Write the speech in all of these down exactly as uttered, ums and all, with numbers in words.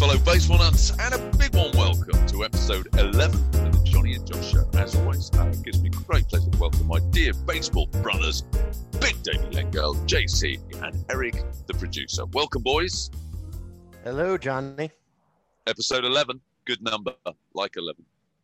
Hello, baseball nuts, and a big warm welcome to episode eleven of the Johnny and Josh Show. As always, uh, it gives me great pleasure to welcome my dear baseball brothers, Big Davey Lengel, J C, and Eric, the producer. Welcome, boys. Hello, Johnny. Episode eleven, good number, like eleven.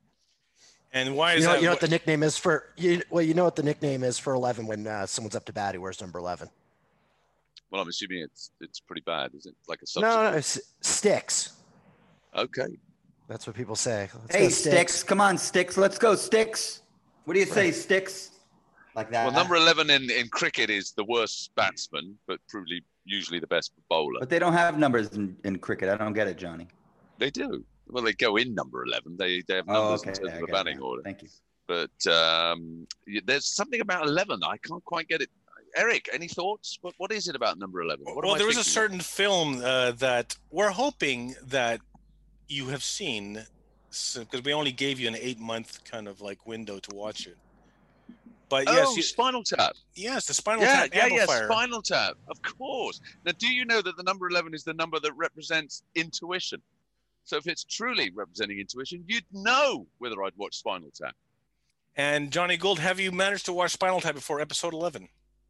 And why is you know, that? You know what the nickname is for? You, well, you know what the nickname is for eleven when uh, someone's up to bat who wears number eleven. Well, I'm assuming it's it's pretty bad. Is it like a No, substitute? no, it's Sticks. Okay. That's what people say. Let's Hey, go, Sticks. Come on, Sticks. Let's go, Sticks. What do you say, Sticks? Like that. Well, number eleven in, in cricket is the worst batsman, but probably usually the best bowler. But they don't have numbers in, in cricket. I don't get it, Johnny. They do. Well, they go in number eleven. They they have Oh, numbers okay. in terms I of the got it batting now. order. Thank you. But um, y- there's something about eleven. I can't quite get it. Eric, any thoughts? What what is it about number eleven? What am Well, I there was a thinking of? certain film uh, that we're hoping that you have seen, because we only gave you an eight-month kind of like window to watch it. But Oh, yes, you, Spinal Tap. yes, the Spinal Yeah, Tap yeah, yeah, amplifier. Spinal Tap. Of course. Now, do you know that the number eleven is the number that represents intuition? So if it's truly representing intuition, you'd know whether I'd watch Spinal Tap. And Johnny Gould, have you managed to watch Spinal Tap before episode eleven?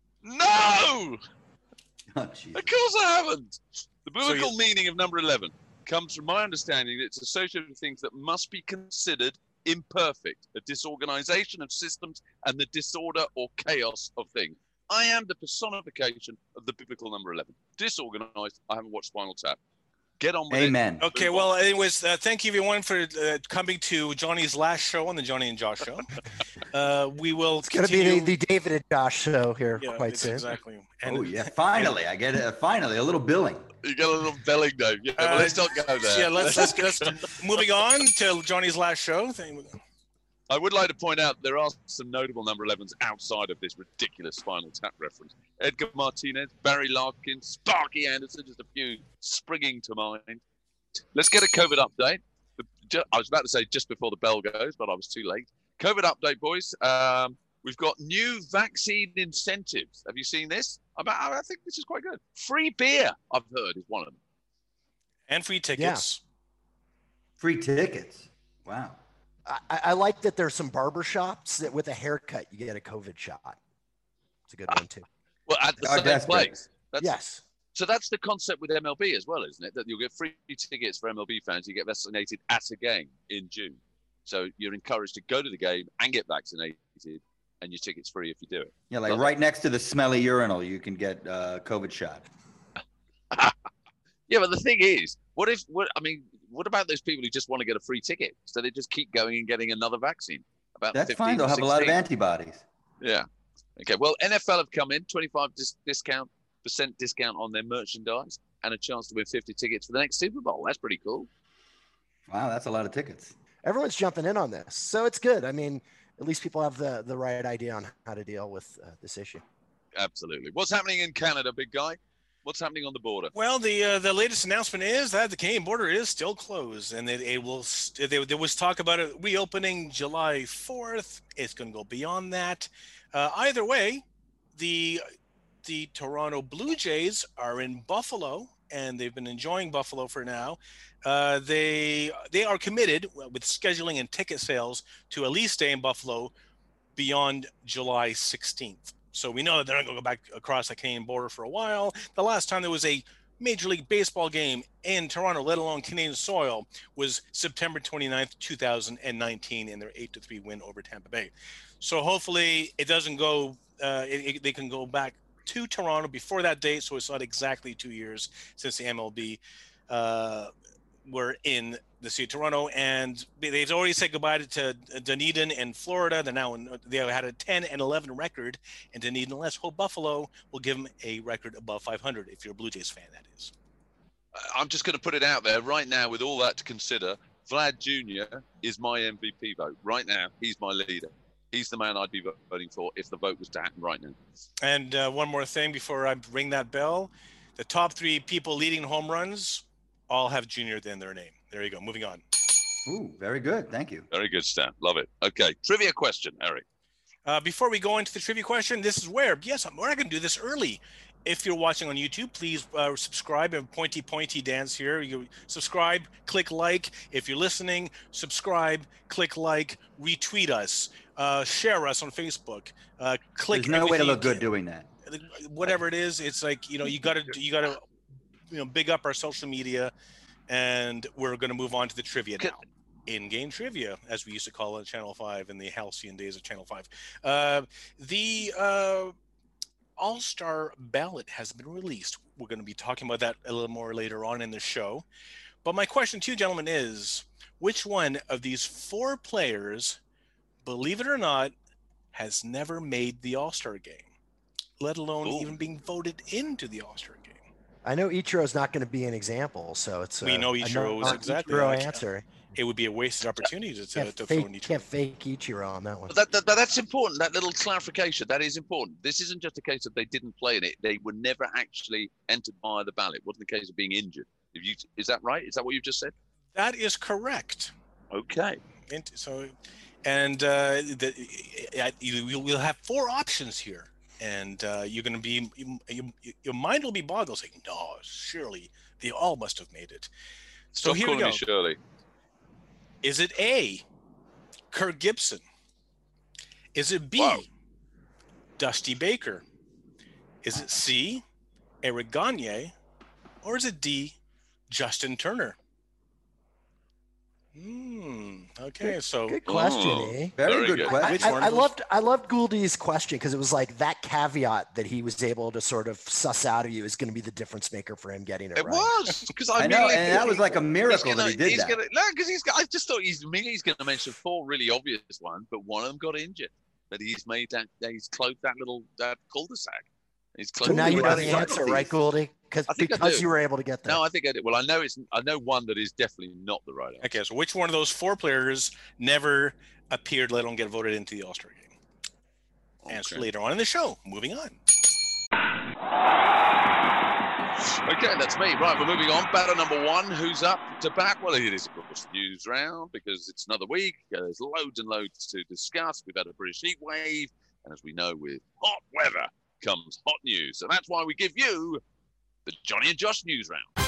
No! Oh, jeez. Of course I haven't. The So biblical you- meaning of number eleven comes from my understanding that it's associated with things that must be considered imperfect, a disorganization of systems and the disorder or chaos of things. I am the personification of the biblical number eleven. Disorganized, I haven't watched Spinal Tap. Get on with Amen. it. Okay, Move well, on. anyways, uh, thank you everyone for uh, coming to Johnny's last show on the Johnny and Josh Show. Uh, we will It's going to continue. be the, the David and Josh show here yeah, quite it's soon. exactly. And, Oh, yeah. Finally, I get it. Finally, a little billing. You got a little belling though. Yeah, Uh, well, let's not go there. Yeah, let's let's, let's moving on to Johnny's last show. Thank- I would like to point out there are some notable number elevens outside of this ridiculous Spinal Tap reference. Edgar Martinez, Barry Larkin, Sparky Anderson, just a few springing to mind. Let's get a COVID update. Ju- I was about to say just before the bell goes, but I was too late. COVID update, boys. Um, we've got new vaccine incentives. Have you seen this? About, I think this is quite good. Free beer, I've heard, is one of them. And free tickets. Free tickets. Wow. I, I like that there's some barber shops that with a haircut you get a COVID shot. It's a good one too. Well, at the Are same desperate. place. That's, Yes. So that's the concept with M L B as well, isn't it? That you'll get free tickets for M L B fans. You get vaccinated at a game in June. So you're encouraged to go to the game and get vaccinated, and your ticket's free if you do it. Yeah, like Love it. right next to the smelly urinal, you can get uh, COVID shot. Yeah, but the thing is, what if? What I mean, what about those people who just want to get a free ticket? So they just keep going and getting another vaccine. About That's fifteen fine. They'll or have a lot of sixteen. antibodies. Yeah. Okay. Well, N F L have come in, twenty-five dis- discount percent discount on their merchandise, and a chance to win fifty tickets for the next Super Bowl. That's pretty cool. Wow, that's a lot of tickets. Everyone's jumping in on this. So it's good. I mean, at least people have the, the right idea on how to deal with uh, this issue. Absolutely. What's happening in Canada, big guy? What's happening on the border? Well, the uh, the latest announcement is that the Canadian border is still closed, and it, it will. St- there, there was talk about it reopening July fourth. It's going to go beyond that. Uh, either way, the the Toronto Blue Jays are in Buffalo, and they've been enjoying Buffalo for now. Uh, they they are committed with scheduling and ticket sales to at least stay in Buffalo beyond July sixteenth. So we know that they're not going to go back across the Canadian border for a while. The last time there was a Major League Baseball game in Toronto, let alone Canadian soil, was September twenty-ninth, two thousand nineteen, in their eight to three win over Tampa Bay. So hopefully it doesn't go, uh, it, it, they can go back to Toronto before that date. So it's not exactly two years since the M L B uh, were in the city of Toronto, and they've already said goodbye to, to Dunedin and Florida. They're now in, they had a ten and eleven record in Dunedin. Let's hope Buffalo will give them a record above five hundred. If you're a Blue Jays fan, that is. I'm just going to put it out there right now with all that to consider. Vlad Junior is my M V P vote. Right now, he's my leader. He's the man I'd be voting for if the vote was to happen right now. And uh, one more thing before I ring that bell. The top three people leading home runs all have Junior in their name. There you go. Moving on. Ooh, very good. Thank you. Very good, Stan. Love it. Okay, trivia question, Eric. Uh, before we go into the trivia question, this is where, yes, I'm, we're not going to do this early. If you're watching on YouTube, please uh, subscribe and pointy, pointy dance here. You subscribe, click like. If you're listening, subscribe, click like, retweet us, uh, share us on Facebook. Uh, click. There's no way to everything look you good can. doing that. Whatever it is, it's like, you know, you got to, you got to, you know, big up our social media, and we're going to move on to the trivia now. In-game trivia, as we used to call it at Channel five in the halcyon days of Channel five. Uh, the uh, All-Star ballot has been released. We're going to be talking about that a little more later on in the show. But my question to you, gentlemen, is which one of these four players, believe it or not, has never made the All-Star game, let alone Ooh. even being voted into the All-Star game? I know Ichiro's not going to be an example, so it's We uh, know Ichiro is non- exactly Ichiro like- answer. It would be a wasted opportunity to, to, Can't to fake, throw an Ichiro. can't fake Ichiro on that one. But that, that, that- that's important. That little clarification, that is important. This isn't just a case of they didn't play in it. They were never actually entered via the ballot. It wasn't a case of being injured. If you, is that right? Is that what you've just said? That is correct. Okay. And so, and uh, the, uh, you, we'll have four options here, and uh, you're going to be, you, you, your mind will be boggled, saying, "No, surely they all must have made it." So Stop here we calling go. me Shirley. Is it A, Kirk Gibson? Is it B, Wow. Dusty Baker? Is it C, Eric Gagne? Or is it D, Justin Turner? Hmm. Okay, so Good question, Oh, eh? Very, Very good, good. I, question. Which I, one I of those- loved I loved Gouldy's question because it was like that caveat that he was able to sort of suss out of you is going to be the difference maker for him getting it, It right. was because I, I know, immediately and that thought was like a he's miracle gonna- that he did he's that. Gonna, no, because he's. got- I just thought he's immediately he's going to mention four really obvious ones, but one of them got injured. But he's made that. He's closed that little that cul-de-sac. He's closed. So now you Gouldy know was the right. answer, right, Gouldy? Because I think I because do. you were able to get there. No, I think I did. Well, I know it's. I know one that is definitely not the right answer. okay, so which one of those four players never appeared, let alone get voted into the All-Star game? Answer Okay. later on in the show. Moving on. Okay, that's me. Right, we're moving on. Batter number one. Who's up to bat? Well, it is, of course, news round because it's another week. Uh, there's loads and loads to discuss. We've had a British heat wave. And as we know, with hot weather comes hot news. So that's why we give you the Johnny and Josh news round.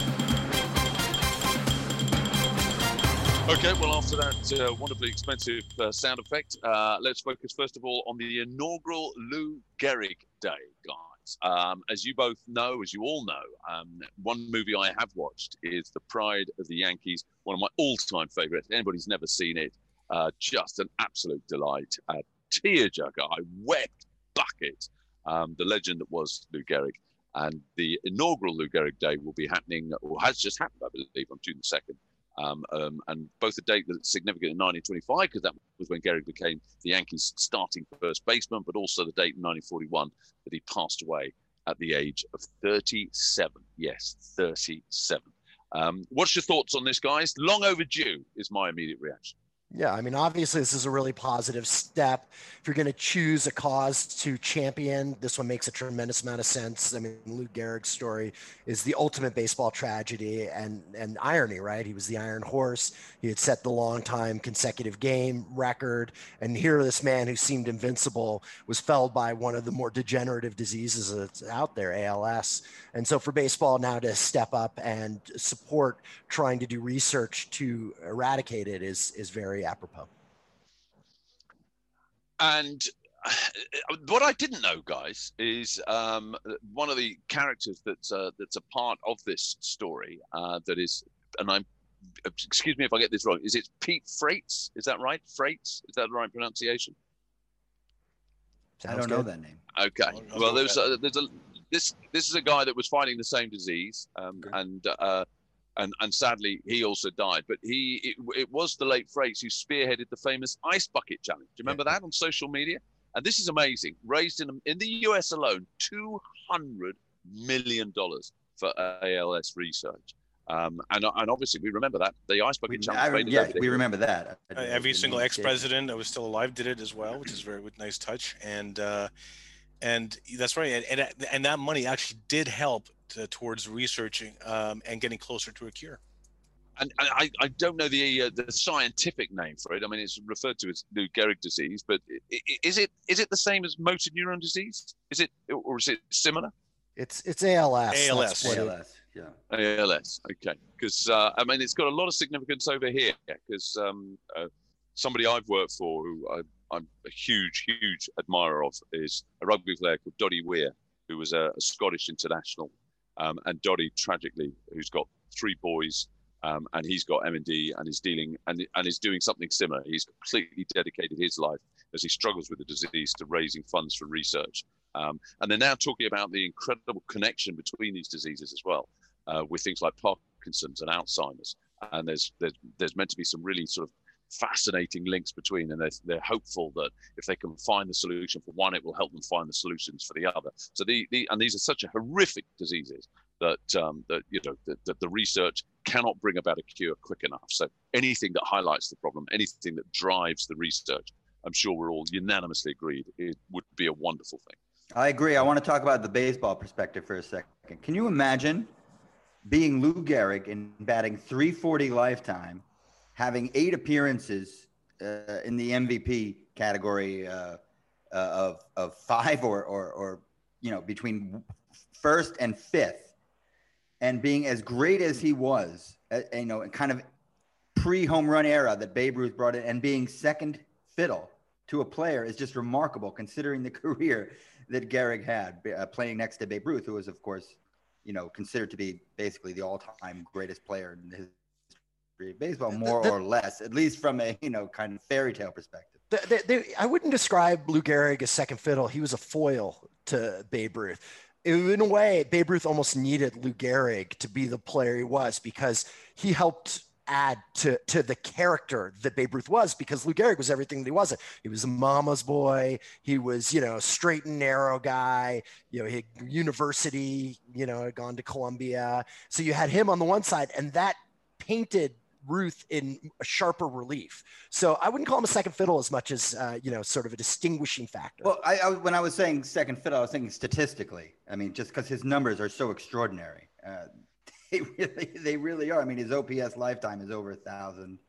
Okay, well, after that uh, wonderfully expensive uh, sound effect, uh, let's focus first of all on the inaugural Lou Gehrig Day, guys. Um, as you both know, as you all know, um, one movie I have watched is The Pride of the Yankees, one of my all-time favorites. Anybody's never seen it, uh, just an absolute delight. A tearjerker. I wept buckets. Um, the legend that was Lou Gehrig. And the inaugural Lou Gehrig Day will be happening, or has just happened, I believe, on June the second. Um, um, and both the date that's significant in nineteen twenty-five, because that was when Gehrig became the Yankees' starting first baseman, but also the date in nineteen forty-one that he passed away at the age of thirty-seven. Yes, thirty-seven. Um, what's your thoughts on this, guys? Long overdue is my immediate reaction. Yeah, I mean, obviously, this is a really positive step. If you're going to choose a cause to champion, this one makes a tremendous amount of sense. I mean, Lou Gehrig's story is the ultimate baseball tragedy and, and irony, right? He was the Iron Horse. He had set the long-time consecutive game record. And here, this man who seemed invincible was felled by one of the more degenerative diseases that's out there, A L S. And so for baseball now to step up and support trying to do research to eradicate it is, is very apropos. And what I didn't know, guys, is um, one of the characters that's uh, that's a part of this story uh, that is, and I'm, excuse me if I get this wrong, is it Pete Frates? Is that right? Frates? Is that the right pronunciation? I Sounds don't know good. that name. Okay. I'll- I'll Well, go there's with a, there's a this this is a guy that was fighting the same disease, um, Okay. and uh, and and sadly he also died. But he it, it was the late Frates who spearheaded the famous ice bucket challenge. Do you remember that on social media? And this is amazing. Raised in in the U S alone, two hundred million dollars for A L S research. Um, and and obviously we remember that the ice bucket We, challenge. I, made it yeah, over the we hill. remember that. Uh, every single ex-president that was still alive did it as well, which is a very nice touch. And uh, and that's right. And, and and that money actually did help to, towards researching um, and getting closer to a cure. and, and I, I don't know the uh, the scientific name for it. I mean, it's referred to as Lou Gehrig disease, but is it is it the same as motor neuron disease? Is it, or is it similar? It's it's A L S. A L S. A L S. Yeah. A L S. Okay, because uh, I mean, it's got a lot of significance over here. Because um, uh, somebody I've worked for, who I, I'm a huge, huge admirer of, is a rugby player called Doddy Weir, who was a, a Scottish international, um, and Doddy, tragically, who's got three boys. Um, and he's got M and D and is dealing and, and is doing something similar. He's completely dedicated his life as he struggles with the disease to raising funds for research. Um, and they're now talking about the incredible connection between these diseases as well, uh, with things like Parkinson's and Alzheimer's. And there's, there's there's meant to be some really sort of fascinating links between, and they're, they're hopeful that if they can find the solution for one, it will help them find the solutions for the other. So the, the and these are such a horrific diseases that um, that you know that, that the research cannot bring about a cure quick enough. So anything that highlights the problem, anything that drives the research, I'm sure we're all unanimously agreed it would be a wonderful thing. I agree. I want to talk about the baseball perspective for a second. Can you imagine being Lou Gehrig and batting three forty lifetime, having eight appearances uh, in the M V P category uh, uh, of of five or, or or you know between first and fifth, and being as great as he was, uh, you know, kind of pre-home run era that Babe Ruth brought in, and being second fiddle to a player is just remarkable considering the career that Gehrig had, uh, playing next to Babe Ruth, who was, of course, you know, considered to be basically the all-time greatest player in the history of baseball, more the, the, or less, at least from a, you know, kind of fairy tale perspective. The, the, the, I wouldn't describe Lou Gehrig as second fiddle. He was a foil to Babe Ruth. In a way, Babe Ruth almost needed Lou Gehrig to be the player he was, because he helped add to, to the character that Babe Ruth was, because Lou Gehrig was everything that he wasn't. He was a mama's boy. He was, you know, straight and narrow guy, you know, he had university, you know, had gone to Columbia. So you had him on the one side, and that painted Ruth in a sharper relief. So I wouldn't call him a second fiddle as much as, uh, you know, sort of a distinguishing factor. Well, I, I, when I was saying second fiddle, I was thinking statistically. I mean, just because his numbers are so extraordinary. Uh, They really, they really are. I mean, his O P S lifetime is over a thousand.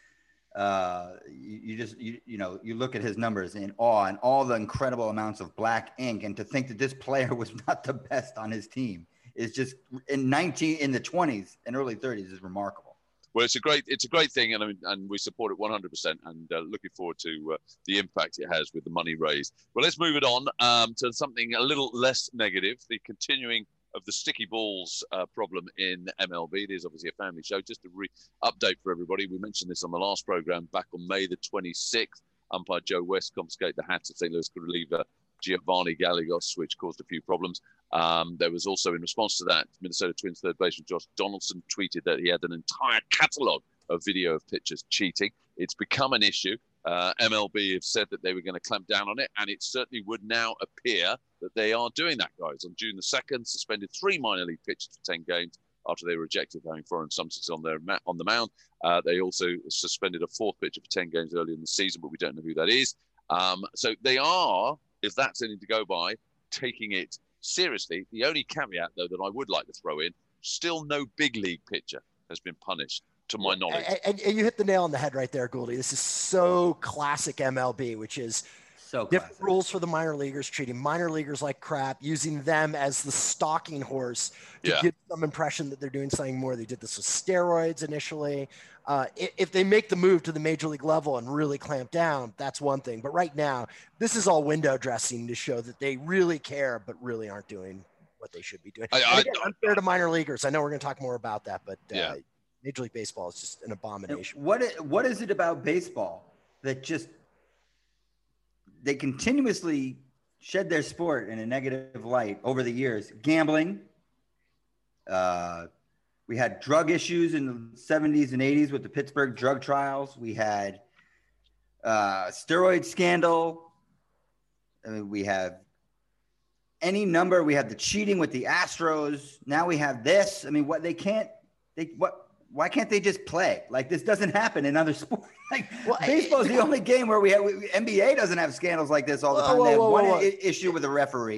Uh, you, you just, you, you know, you look at his numbers in awe and all the incredible amounts of black ink. And to think that this player was not the best on his team is just in nineteen, in the twenties and early thirties is remarkable. Well, it's a great, it's a great thing, and and we support it one hundred percent. And uh, looking forward to uh, the impact it has with the money raised. Well, let's move it on um, to something a little less negative: the continuing of the sticky balls uh, problem in M L B. It is obviously a family show. Just a re- update for everybody. We mentioned this on the last program back on May the twenty-sixth. Umpire Joe West confiscated the hats of Saint Louis reliever Giovanni Gallegos, which caused a few problems. Um, there was also, in response to that, Minnesota Twins third baseman Josh Donaldson tweeted that he had an entire catalog of video of pitchers cheating. It's become an issue. Uh, M L B have said that they were going to clamp down on it, and it certainly would now appear that they are doing that, guys. On June the second, suspended three minor league pitchers for ten games after they were rejected having foreign substances on their ma- on the mound. Uh, they also suspended a fourth pitcher for ten games earlier in the season, but we don't know who that is. Um, so they are, if that's anything to go by, taking it seriously. The only caveat, though, that I would like to throw in, still no big league pitcher has been punished, to my knowledge. And, and you hit the nail on the head right there, Gouldy. This is so classic M L B, which is so different classic. rules for the minor leaguers, treating minor leaguers like crap, using them as the stalking horse to Yeah. give some impression that they're doing something more. They did this with steroids initially. Uh, if, if they make the move to the major league level and really clamp down, that's one thing. But right now, this is all window dressing to show that they really care, but really aren't doing what they should be doing. I- And I- again, unfair to minor leaguers. I know we're going to talk more about that, but uh, Yeah. Major League Baseball is just an abomination. And what, i- what is it about baseball that just, they continuously shed their sport in a negative light over the years? Gambling. Uh, we had drug issues in the seventies and eighties with the Pittsburgh drug trials. We had uh, steroid scandal. I mean, we have any number. We have the cheating with the Astros. Now we have this. I mean, what they can't, they, what, why can't they just play? Like, this doesn't happen in other sports. Like, Well, baseball is I- the only game where we have, we, N B A doesn't have scandals like this all the Whoa, time. whoa, They have whoa, one whoa. i- issue with a referee.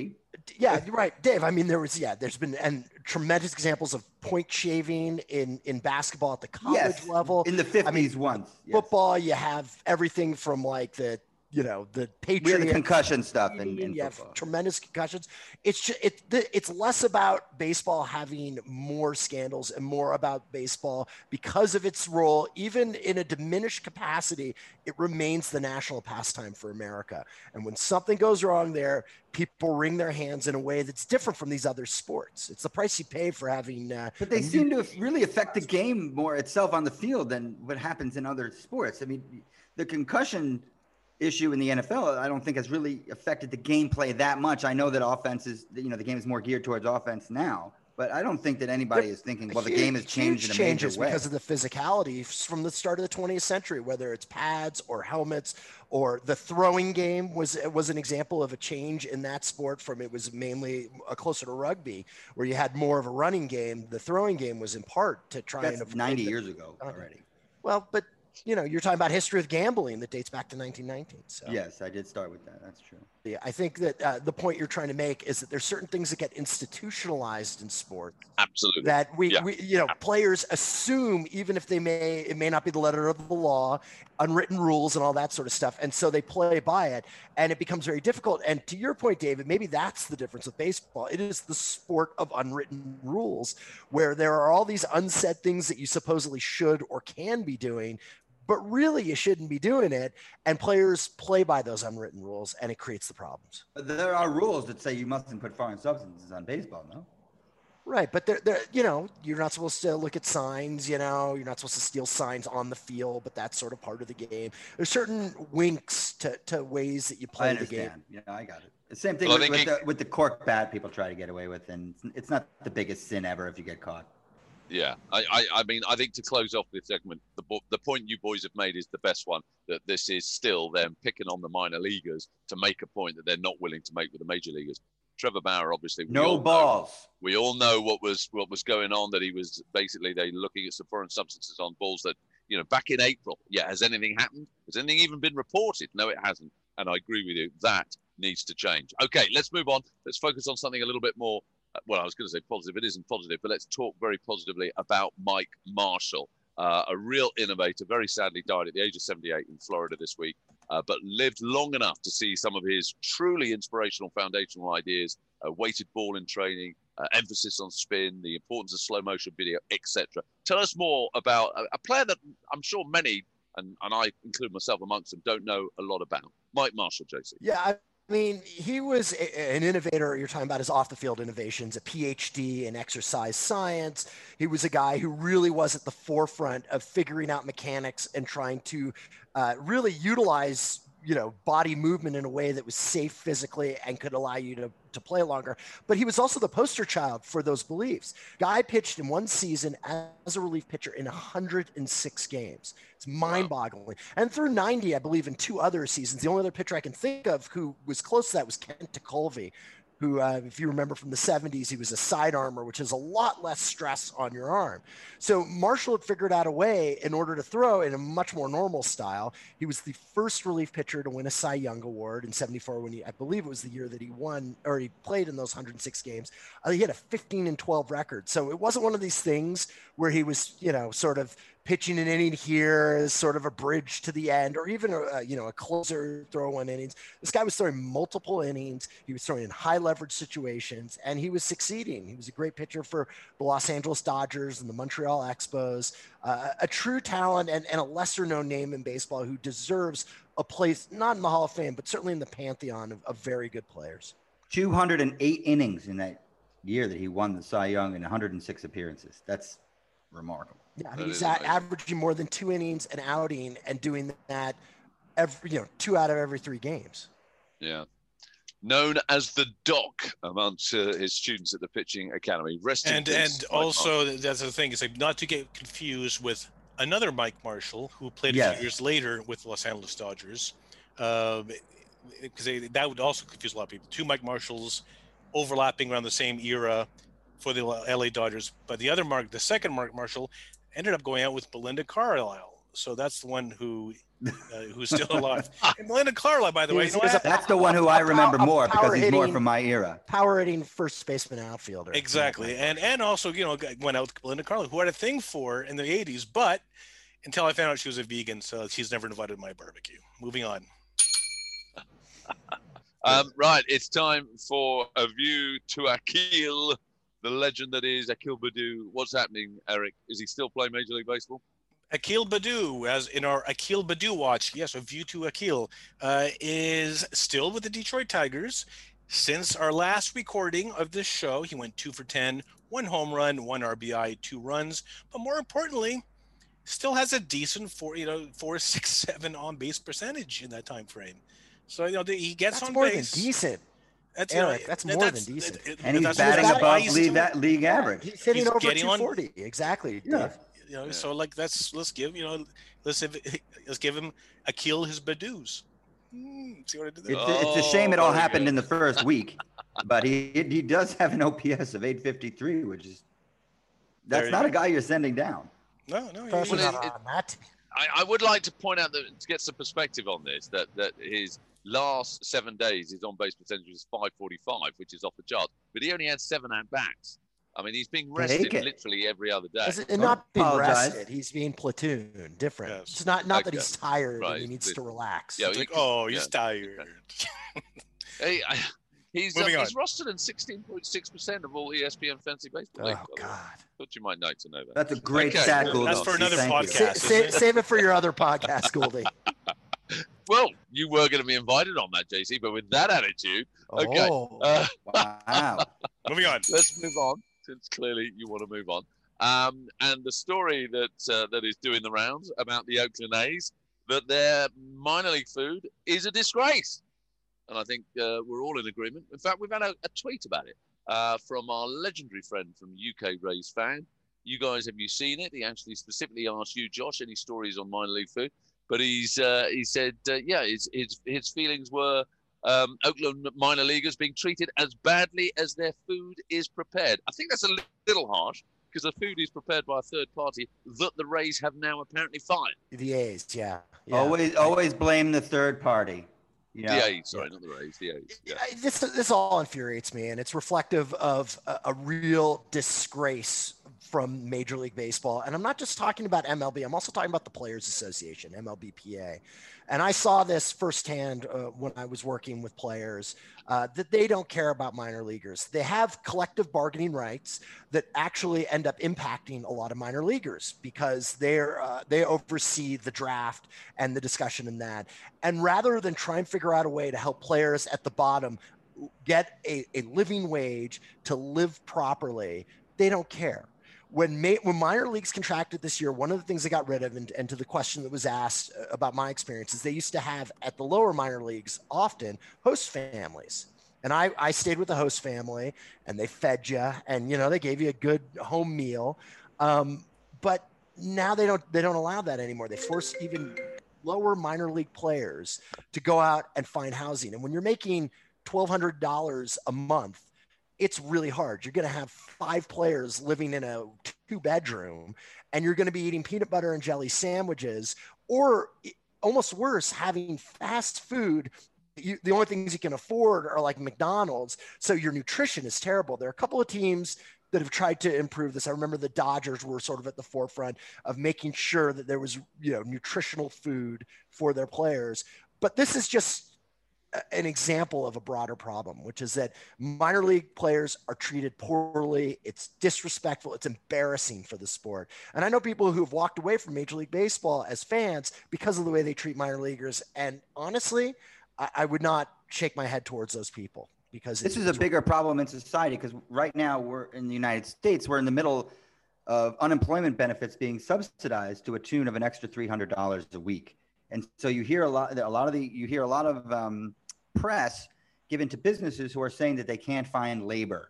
yeah, you're right, Dave. I mean, there was, yeah, there's been and tremendous examples of point shaving in, in basketball at the college Yes, level. in the fifties I mean, once. Yes. Football, you have everything from like the, you know, the Patriots. We have the concussion stuff in, in you football. have tremendous concussions. It's just, it, it's less about baseball having more scandals and more about baseball because of its role, even in a diminished capacity, it remains the national pastime for America. And when something goes wrong there, people wring their hands in a way that's different from these other sports. It's the price you pay for having. Uh, but they seem to really affect the game more itself on the field than what happens in other sports. I mean, the concussion issue in the N F L, I don't think has really affected the gameplay that much. I know that offense is, you know, the game is more geared towards offense now, but I don't think that anybody is thinking, well, the huge, game has changed in a major changes way. Because of the physicality from the start of the twentieth century, whether it's pads or helmets or the throwing game was was an example of a change in that sport from it was mainly uh, closer to rugby where you had more of a running game. The throwing game was in part to try That's and ninety the, years ago already. Well, but you know, you're talking about history of gambling that dates back to nineteen nineteen. So yes, I did start with that. That's true. Yeah, I think that uh, the point you're trying to make is that there's certain things that get institutionalized in sport. Absolutely. That we, Yeah. we, you know, players assume, even if they may, it may not be the letter of the law, unwritten rules and all that sort of stuff. And so they play by it and it becomes very difficult. And to your point, David, maybe that's the difference with baseball. It is the sport of unwritten rules where there are all these unsaid things that you supposedly should or can be doing, but really you shouldn't be doing it. And players play by those unwritten rules and it creates the problems. But there are rules that say you mustn't put foreign substances on baseball, no? Right. But they're, they're, you know, you're not supposed to look at signs, you know, you're not supposed to steal signs on the field, but that's sort of part of the game. There's certain winks to, to ways that you play I the game. understand. Yeah, I got it. The same thing Well, with, I with, think the, with the cork bat people try to get away with, and it's, it's not the biggest sin ever if you get caught. Yeah, I, I, I mean, I think to close off this segment, the bo- the point you boys have made is the best one, that this is still them picking on the minor leaguers to make a point that they're not willing to make with the major leaguers. Trevor Bauer, obviously, we No all balls. Know, we all know what was what was going on, that he was basically they looking at some foreign substances on balls that, you know, back in April. Yeah, has anything happened? Has anything even been reported? No, it hasn't. And I agree with you. That needs to change. Okay, let's move on. Let's focus on something a little bit more. Well, I was going to say positive. It isn't positive, but let's talk very positively about Mike Marshall, uh, a real innovator. Very sadly died at the age of seventy-eight in Florida this week, uh, but lived long enough to see some of his truly inspirational foundational ideas, uh, weighted ball in training, uh, emphasis on spin, the importance of slow motion video, et cetera. Tell us more about a, a player that I'm sure many, and, and I include myself amongst them, don't know a lot about. Mike Marshall, J C. Yeah, I- I mean, he was a, an innovator. You're talking about his off-the-field innovations, a P H D in exercise science. He was a guy who really was at the forefront of figuring out mechanics and trying to uh, really utilize, you know, body movement in a way that was safe physically and could allow you to, to play longer. But he was also the poster child for those beliefs. Guy pitched in one season as a relief pitcher in one hundred six games. It's mind-boggling. Wow. And through ninety, I believe, in two other seasons. The only other pitcher I can think of who was close to that was Kent DeColvey, who, uh, if you remember from the seventies, he was a side armor, which is a lot less stress on your arm. So Marshall had figured out a way in order to throw in a much more normal style. He was the first relief pitcher to win a Cy Young Award in seventy-four when he, I believe it was the year that he won, or he played in those one hundred six games. Uh, he had a fifteen and twelve record. So it wasn't one of these things where he was, you know, sort of pitching an inning here as sort of a bridge to the end, or even a, you know, a closer throw one innings. This guy was throwing multiple innings. He was throwing in high leverage situations and he was succeeding. He was a great pitcher for the Los Angeles Dodgers and the Montreal Expos, uh, a true talent and, and a lesser known name in baseball who deserves a place, not in the Hall of Fame, but certainly in the pantheon of, of very good players. two hundred eight innings in that year that he won the Cy Young in one hundred six appearances. That's remarkable. Yeah, I mean, he's at, averaging more than two innings an outing and doing that every, you know, two out of every three games. Yeah. Known as the Doc amongst uh, his students at the Pitching Academy. Rest and in peace, and Mike also Marshall. that's the thing is like not to get confused with another Mike Marshall who played a Yes. few years later with the Los Angeles Dodgers, because um, that would also confuse a lot of people. Two Mike Marshalls overlapping around the same era for the L A Dodgers, but the other Mark, the second Mark Marshall, ended up going out with Belinda Carlisle. So that's the one who uh, who's still alive. And Melinda Carlisle, by the He way, was- you know he was what? a That's the one who I A remember power- more a power because he's more hitting- from my era. Power hitting first baseman outfielder. Exactly, and and also you know went out with Melinda Carlisle, who I had a thing for in the eighties, but until I found out she was a vegan, so she's never invited my barbecue. Moving on. Um, right, it's time for a view to Akil, the legend that is Akil Baddoo. What's happening, Eric? Is he still playing Major League Baseball? Akil Baddoo, as in our Akil Baddoo watch, yes, a view to Akil, uh, is still with the Detroit Tigers. Since our last recording of this show, he went two for ten, one home run, one R B I, two runs, but more importantly, still has a decent four, you know, four, six, seven on base percentage in that time frame. So you know he gets That's on more base. than decent. That's, you know, Eric, that's more that's- than decent. it- it- And he's that's batting why above he's league, still- that league average. He's hitting He's over getting on- two forty. Exactly, Dave. Yeah. You know, Yeah. so like that's let's give you know let's give, let's give him Akil his Badoos. Mm, see what I did there? It's, it's a shame it all very happened good. in the first week, but he he does have an O P S of eight fifty-three, which is There that's you not go. a guy you're sending down. No, no, Especially Well, not it- on that. I, I would like to point out that to get some perspective on this, that that his last seven days, his on-base percentage was five forty-five, which is off the chart. But he only had seven at-bats. I mean, he's being rested Take it. literally every other day. Is it- and not being apologize. rested. He's being platoon. Different. Yes. It's not not that Okay. he's tired Right. and he needs to relax. Yeah, It's you like, can- oh, he's yeah. tired. Hey, I, he's, um, Moving he's on. rostered in sixteen point six percent of all E S P N fantasy baseball Oh leagues. by the way. God. Thought you might like to know that. That's a great Okay. stat, That's Gould. for another Thank you. podcast. Sa- sa- save it for your other podcast, Goldie. Well, you were going to be invited on that, J C, but with that attitude, okay. Oh. Uh, Wow. Moving on. let's move on, since clearly you want to move on. Um, and the story that uh, that is doing the rounds about the Oakland A's, that their minor league food is a disgrace. And I think uh, we're all in agreement. In fact, we've had a, a tweet about it uh, from our legendary friend from U K Rays fan. You guys, have you seen it? He actually specifically asked you, Josh, any stories on minor league food? But he's uh, he said, uh, yeah, his, his his feelings were um, Oakland minor leaguers being treated as badly as their food is prepared. I think that's a little harsh, because the food is prepared by a third party that the Rays have now apparently fired. The A's, yeah. yeah. Always always blame the third party. Yeah. The A's, sorry, not the Rays, the A's. Yeah. I- This this all infuriates me, and it's reflective of a, a real disgrace from Major League Baseball. And I'm not just talking about M L B. I'm also talking about the Players Association, M L B P A. And I saw this firsthand uh, when I was working with players, uh, that they don't care about minor leaguers. They have collective bargaining rights that actually end up impacting a lot of minor leaguers because they're uh, they oversee the draft and the discussion in that. And rather than try and figure out a way to help players at the bottom get a, a living wage to live properly, they don't care. When, ma- when minor leagues contracted this year, one of the things they got rid of, and, and to the question that was asked about my experience, is they used to have at the lower minor leagues often host families. And I, I stayed with the host family, and they fed you, and you know they gave you a good home meal. Um, but now they don't they don't allow that anymore. They force even lower minor league players to go out and find housing. And when you're making twelve hundred dollars a month, it's really hard. You're going to have five players living in a two bedroom, and you're going to be eating peanut butter and jelly sandwiches, or almost worse, having fast food. You, the only things you can afford are like McDonald's. So your nutrition is terrible. There are a couple of teams that have tried to improve this. I remember the Dodgers were sort of at the forefront of making sure that there was, you know, nutritional food for their players. But this is just an example of a broader problem, which is that minor league players are treated poorly. It's disrespectful. It's embarrassing for the sport. And I know people who have walked away from Major League Baseball as fans because of the way they treat minor leaguers. And honestly, I, I would not shake my head towards those people because This it's, is a bigger problem in society because right now we're in the United States, we're in the middle of unemployment benefits being subsidized to a tune of an extra three hundred dollars a week. And so you hear a lot, a lot of the, you hear a lot of um, press given to businesses who are saying that they can't find labor.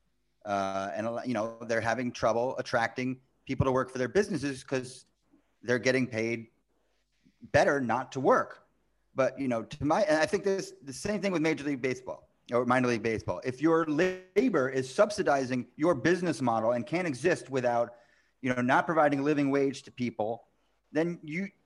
Uh, and, you know, they're having trouble attracting people to work for their businesses because they're getting paid better not to work. But, you know, to my, and I think there's the same thing with Major League Baseball or minor league baseball. If your labor is subsidizing your business model and can't exist without, you know, not providing a living wage to people, then you,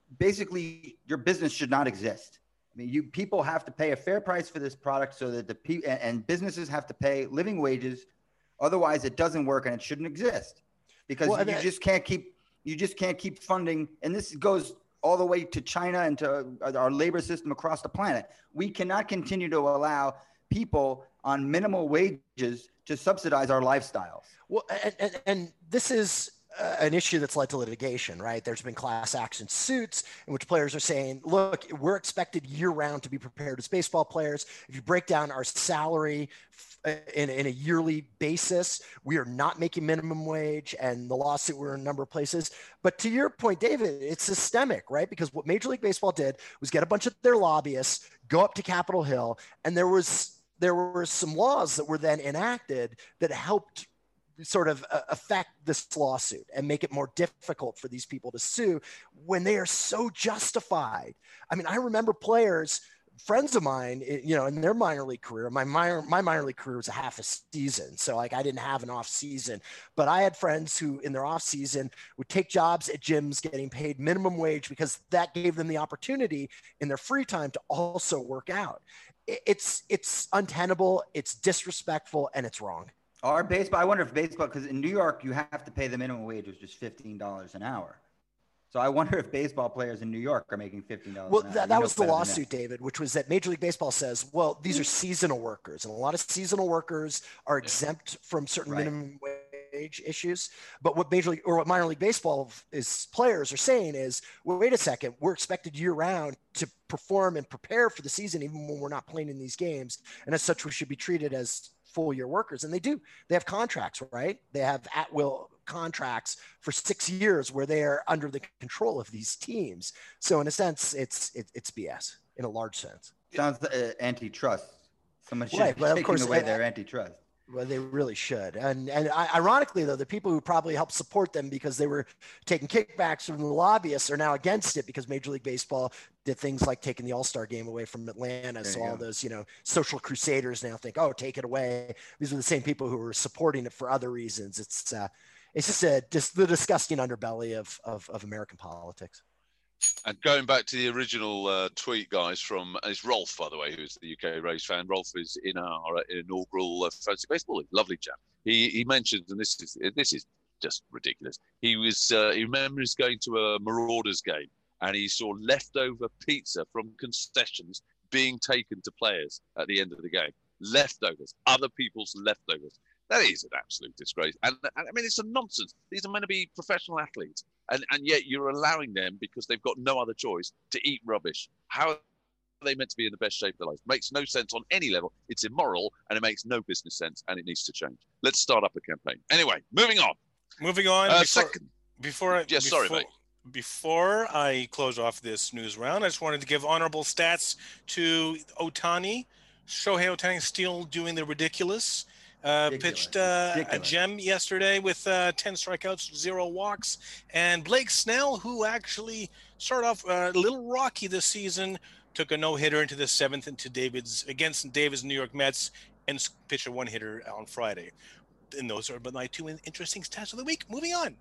basically your business should not exist. I mean, you people have to pay a fair price for this product so that the people and businesses have to pay living wages. Otherwise, it doesn't work and it shouldn't exist because well, you that, just can't keep you just can't keep funding. And this goes all the way to China and to our labor system across the planet. We cannot continue to allow people on minimal wages to subsidize our lifestyles. Well, and, and, and this is uh, an issue that's led to litigation, right? There's been class action suits in which players are saying, look, we're expected year round to be prepared as baseball players. If you break down our salary in, in a yearly basis, we are not making minimum wage, and the lawsuit were in a number of places. But to your point, David, it's systemic, right? Because what Major League Baseball did was get a bunch of their lobbyists, go up to Capitol Hill, and there was there were some laws that were then enacted that helped sort of uh, affect this lawsuit and make it more difficult for these people to sue when they are so justified. I mean, I remember players, friends of mine, you know, in their minor league career, my minor, my minor league career was a half a season. So like I didn't have an off season, but I had friends who in their off season would take jobs at gyms getting paid minimum wage because that gave them the opportunity in their free time to also work out. It's, it's untenable, it's disrespectful, and it's wrong. Our baseball, I wonder if baseball, because in New York, you have to pay the minimum wage, which is fifteen dollars an hour. So I wonder if baseball players in New York are making fifteen dollars well, an hour. Well, that, that was the lawsuit, David, which was that Major League Baseball says, well, these are seasonal workers, and a lot of seasonal workers are exempt from certain right. minimum wage issues. But what Major League or what minor league baseball is players are saying is, well, wait a second, we're expected year round to perform and prepare for the season, even when we're not playing in these games. And as such, we should be treated as full year workers. And they do, they have contracts, right? They have at will contracts for six years where they are under the control of these teams. So in a sense, it's, it, it's B S in a large sense. Sounds uh, antitrust. Someone should right, be but taking of course, away uh, their antitrust. Well, they really should. And and ironically, though, the people who probably helped support them because they were taking kickbacks from the lobbyists are now against it because Major League Baseball did things like taking the All-Star game away from Atlanta. There so all go. those, you know, social crusaders now think, oh, take it away. These are the same people who were supporting it for other reasons. It's uh, it's just a just the disgusting underbelly of of, of American politics. And going back to the original uh, tweet, guys, from it's Rolf, by the way, who's the U K Rays fan. Rolf is in our inaugural uh, fantasy baseball league. Lovely chap. He he mentioned, and this is this is just ridiculous. He was uh, he remembers going to a Marauders game, and he saw leftover pizza from concessions being taken to players at the end of the game. Leftovers, other people's leftovers. That is an absolute disgrace. And, and I mean, it's a nonsense. These are meant to be professional athletes. And, and yet you're allowing them, because they've got no other choice, to eat rubbish. How are they meant to be in the best shape of their life? Makes no sense on any level. It's immoral, and it makes no business sense, and it needs to change. Let's start up a campaign. Anyway, moving on. Moving on. Uh, before, second. Before, I, yes, before, sorry, mate. Before I close off this news round, I just wanted to give honorable stats to Ohtani. Shohei Ohtani still doing the ridiculous. Uh, pitched uh, a gem yesterday with uh, ten strikeouts, zero walks. And Blake Snell, who actually started off uh, a little rocky this season, took a no-hitter into the seventh into David's against David's New York Mets and pitched a one-hitter on Friday. And those are my two interesting stats of the week. Moving on.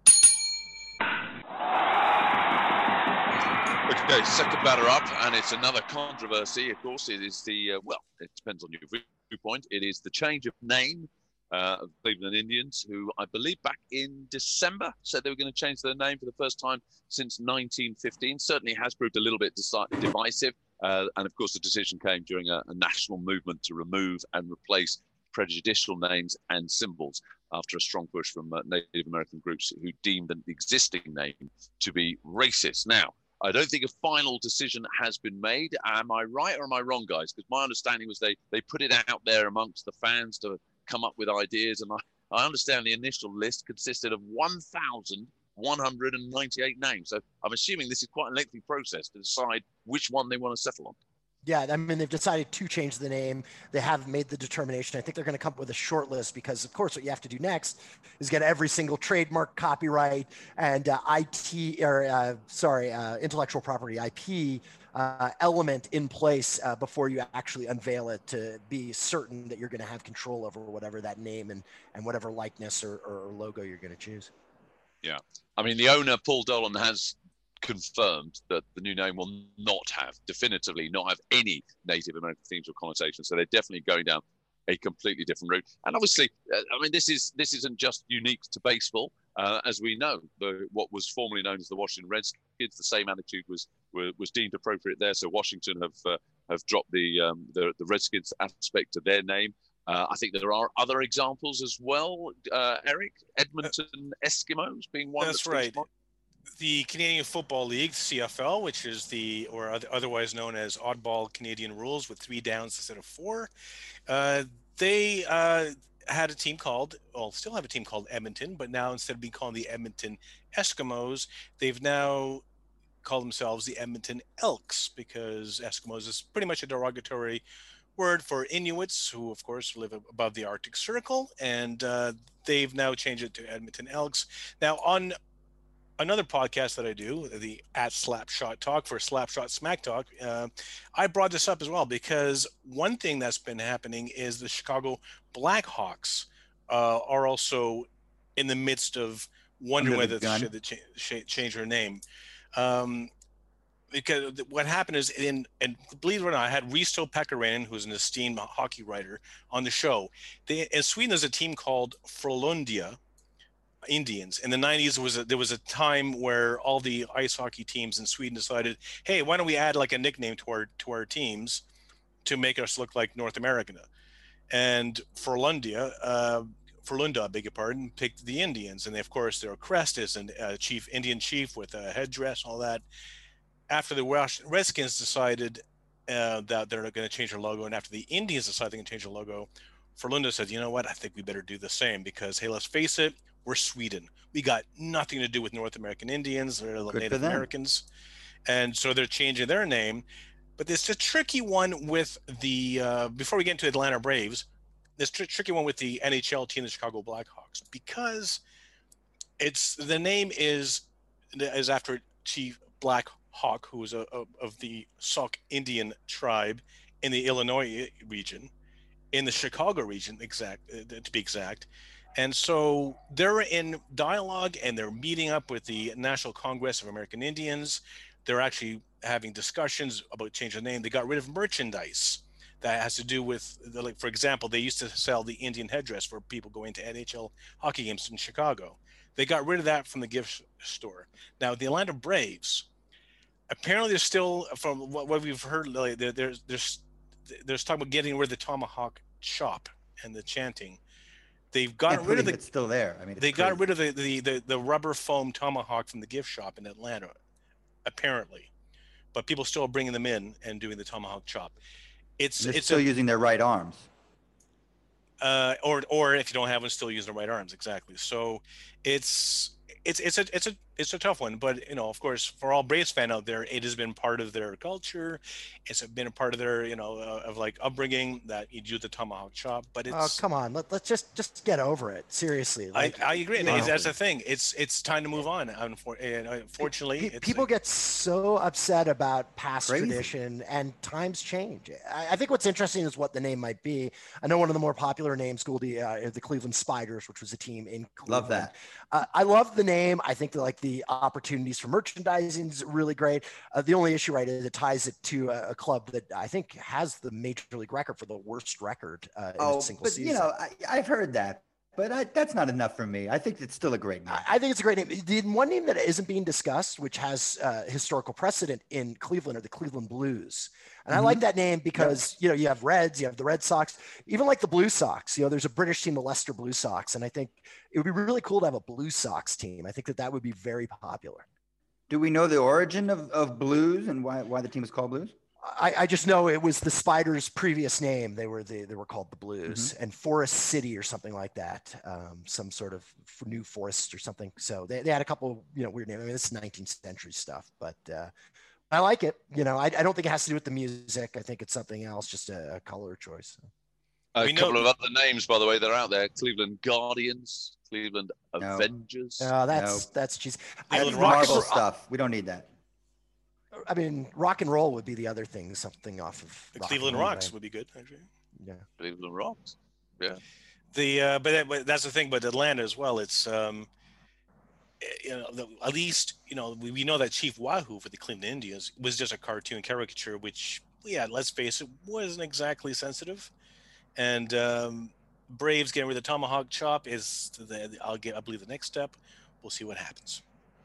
Okay, second batter up, and it's another controversy. Of course, it is the, uh, well, it depends on your viewpoint. It is the change of name uh, of Cleveland Indians, who I believe back in December said they were going to change their name for the first time since nineteen fifteen. Certainly has proved a little bit divisive. Uh, and of course, the decision came during a, a national movement to remove and replace prejudicial names and symbols after a strong push from uh, Native American groups who deemed the existing name to be racist. Now, I don't think a final decision has been made. Am I right or am I wrong, guys? Because my understanding was they, they put it out there amongst the fans to come up with ideas. And I, I understand the initial list consisted of one thousand one hundred ninety-eight names. So I'm assuming this is quite a lengthy process to decide which one they want to settle on. Yeah, I mean, they've decided to change the name. They have made the determination. I think they're going to come up with a short list because, of course, what you have to do next is get every single trademark, copyright, and uh, I T or uh, sorry, uh, intellectual property I P uh, element in place uh, before you actually unveil it to be certain that you're going to have control over whatever that name and and whatever likeness or, or logo you're going to choose. Yeah, I mean, the owner Paul Dolan has confirmed that the new name will not have, definitively not have any Native American themes or connotations. So they're definitely going down a completely different route. And obviously, uh, I mean, this is this isn't just unique to baseball. Uh, as we know, the, what was formerly known as the Washington Redskins, the same attitude was was, was deemed appropriate there. So Washington have uh, have dropped the, um, the the Redskins aspect to their name. Uh, I think there are other examples as well, uh, Eric. Edmonton Eskimos being one. That's right. The Canadian Football League, C F L, which is the, or otherwise known as oddball Canadian rules with three downs instead of four, uh, they uh, had a team called, well, still have a team called Edmonton, but now instead of being called the Edmonton Eskimos, they've now called themselves the Edmonton Elks, because Eskimos is pretty much a derogatory word for Inuits, who of course live above the Arctic Circle, and uh, they've now changed it to Edmonton Elks. Now on another podcast that I do, the at Slapshot Talk for Slapshot Smack Talk, uh, I brought this up as well, because one thing that's been happening is the Chicago Blackhawks uh, are also in the midst of wondering Under the whether they gun. should cha- cha- change their name. Um, because what happened is, in and believe it or not, I had Risto Pekkarinen, who's an esteemed hockey writer, on the show. They, in Sweden, there's a team called Frölunda Indians. In the nineties, was a, there was a time where all the ice hockey teams in Sweden decided, hey, why don't we add like a nickname to our to our teams to make us look like North America? And Frölunda, uh, Frölunda, I beg your pardon, picked the Indians, and they, of course, their crest is a uh, chief Indian chief with a headdress, all that. After the Redskins decided uh, that they're going to change their logo, and after the Indians decided they're going to change their logo, Frölunda said, you know what, I think we better do the same, because, hey, let's face it, we're Sweden. We got nothing to do with North American Indians or Good Native for them. Americans. And so they're changing their name. But it's a tricky one with the, uh, before we get into Atlanta Braves, this tr- tricky one with the N H L team, the Chicago Blackhawks, because it's, the name is, is after Chief Black Hawk, who was a, a, of the Sauk Indian tribe in the Illinois region, in the Chicago region, exact uh, to be exact. And so they're in dialogue, and they're meeting up with the National Congress of American Indians. They're actually having discussions about changing the name. They got rid of merchandise that has to do with, the, like, for example, they used to sell the Indian headdress for people going to N H L hockey games in Chicago. They got rid of that from the gift store. Now, the Atlanta Braves, apparently they're still, from what, what we've heard, like, there, there's, there's, there's talk about getting rid of the tomahawk chop and the chanting. They've gotten Can't rid of believe the, it's still there. I mean, it's they got crazy. rid of the, the, the, the rubber foam tomahawk from the gift shop in Atlanta, apparently. But people still are bringing them in and doing the tomahawk chop. It's They're it's still a, using their right arms. uh, or or if you don't have one, still using the right arms, exactly. So it's it's it's a it's a it's a tough one, but you know, of course, for all Braves fan out there, it has been part of their culture. It's been a part of their, you know, uh, of like upbringing that you do the tomahawk chop. But Oh, it's come on. Let, let's just just get over it. Seriously. I, Like, I agree. And you it's- know, that's the thing. It's it's time to move on. Unfor- and unfortunately, pe- it's people like, get so upset about past Crazy. tradition, and times change. I, I think what's interesting is what the name might be. I know one of the more popular names, Goldie, uh, is the Cleveland Spiders, which was a team in Cleveland. Love that. Uh, I love the name. I think that, like, the opportunities for merchandising is really great. Uh, the only issue, right, is it ties it to a, a club that I think has the major league record for the worst record uh, in Oh, a single but season. you know, I, I've heard that, but I, that's not enough for me. I think it's still a great name. I I think it's a great name. The one name that isn't being discussed, which has uh, historical precedent in Cleveland, are the Cleveland Blues. And I like that name because, you know, you have Reds, you have the Red Sox, even like the Blue Sox. You know, there's a British team, the Leicester Blue Sox. And I think it would be really cool to have a Blue Sox team. I think that that would be very popular. Do we know the origin of, of Blues and why, why the team is called Blues? I, I just know it was the Spiders' previous name. They were the, they were called the Blues, and Forest City or something like that. Um, some sort of f- new forest or something. So they, they had a couple, you know, weird names. I mean, this is nineteenth century stuff, but uh, I like it. You know, I, I don't think it has to do with the music. I think it's something else, just a, a color choice. A We know- couple of other names, by the way, that are out there: Cleveland Guardians, Cleveland No. Avengers. Uh, that's No. that's cheesy. I That's would rock, Marvel ro- stuff. We don't need that. I mean, rock and roll would be the other thing, something off of the rock Cleveland and roll, Rocks right? would be good, actually. Yeah. Cleveland Rocks. Yeah. The uh, but, that, but that's the thing. But Atlanta as well. It's um, you know, the, at least, you know, we, we know that Chief Wahoo for the Cleveland Indians was just a cartoon caricature, which, yeah, let's face it, wasn't exactly sensitive. And um, Braves getting rid of the tomahawk chop is, the, I'll get, I believe, the next step. We'll see what happens.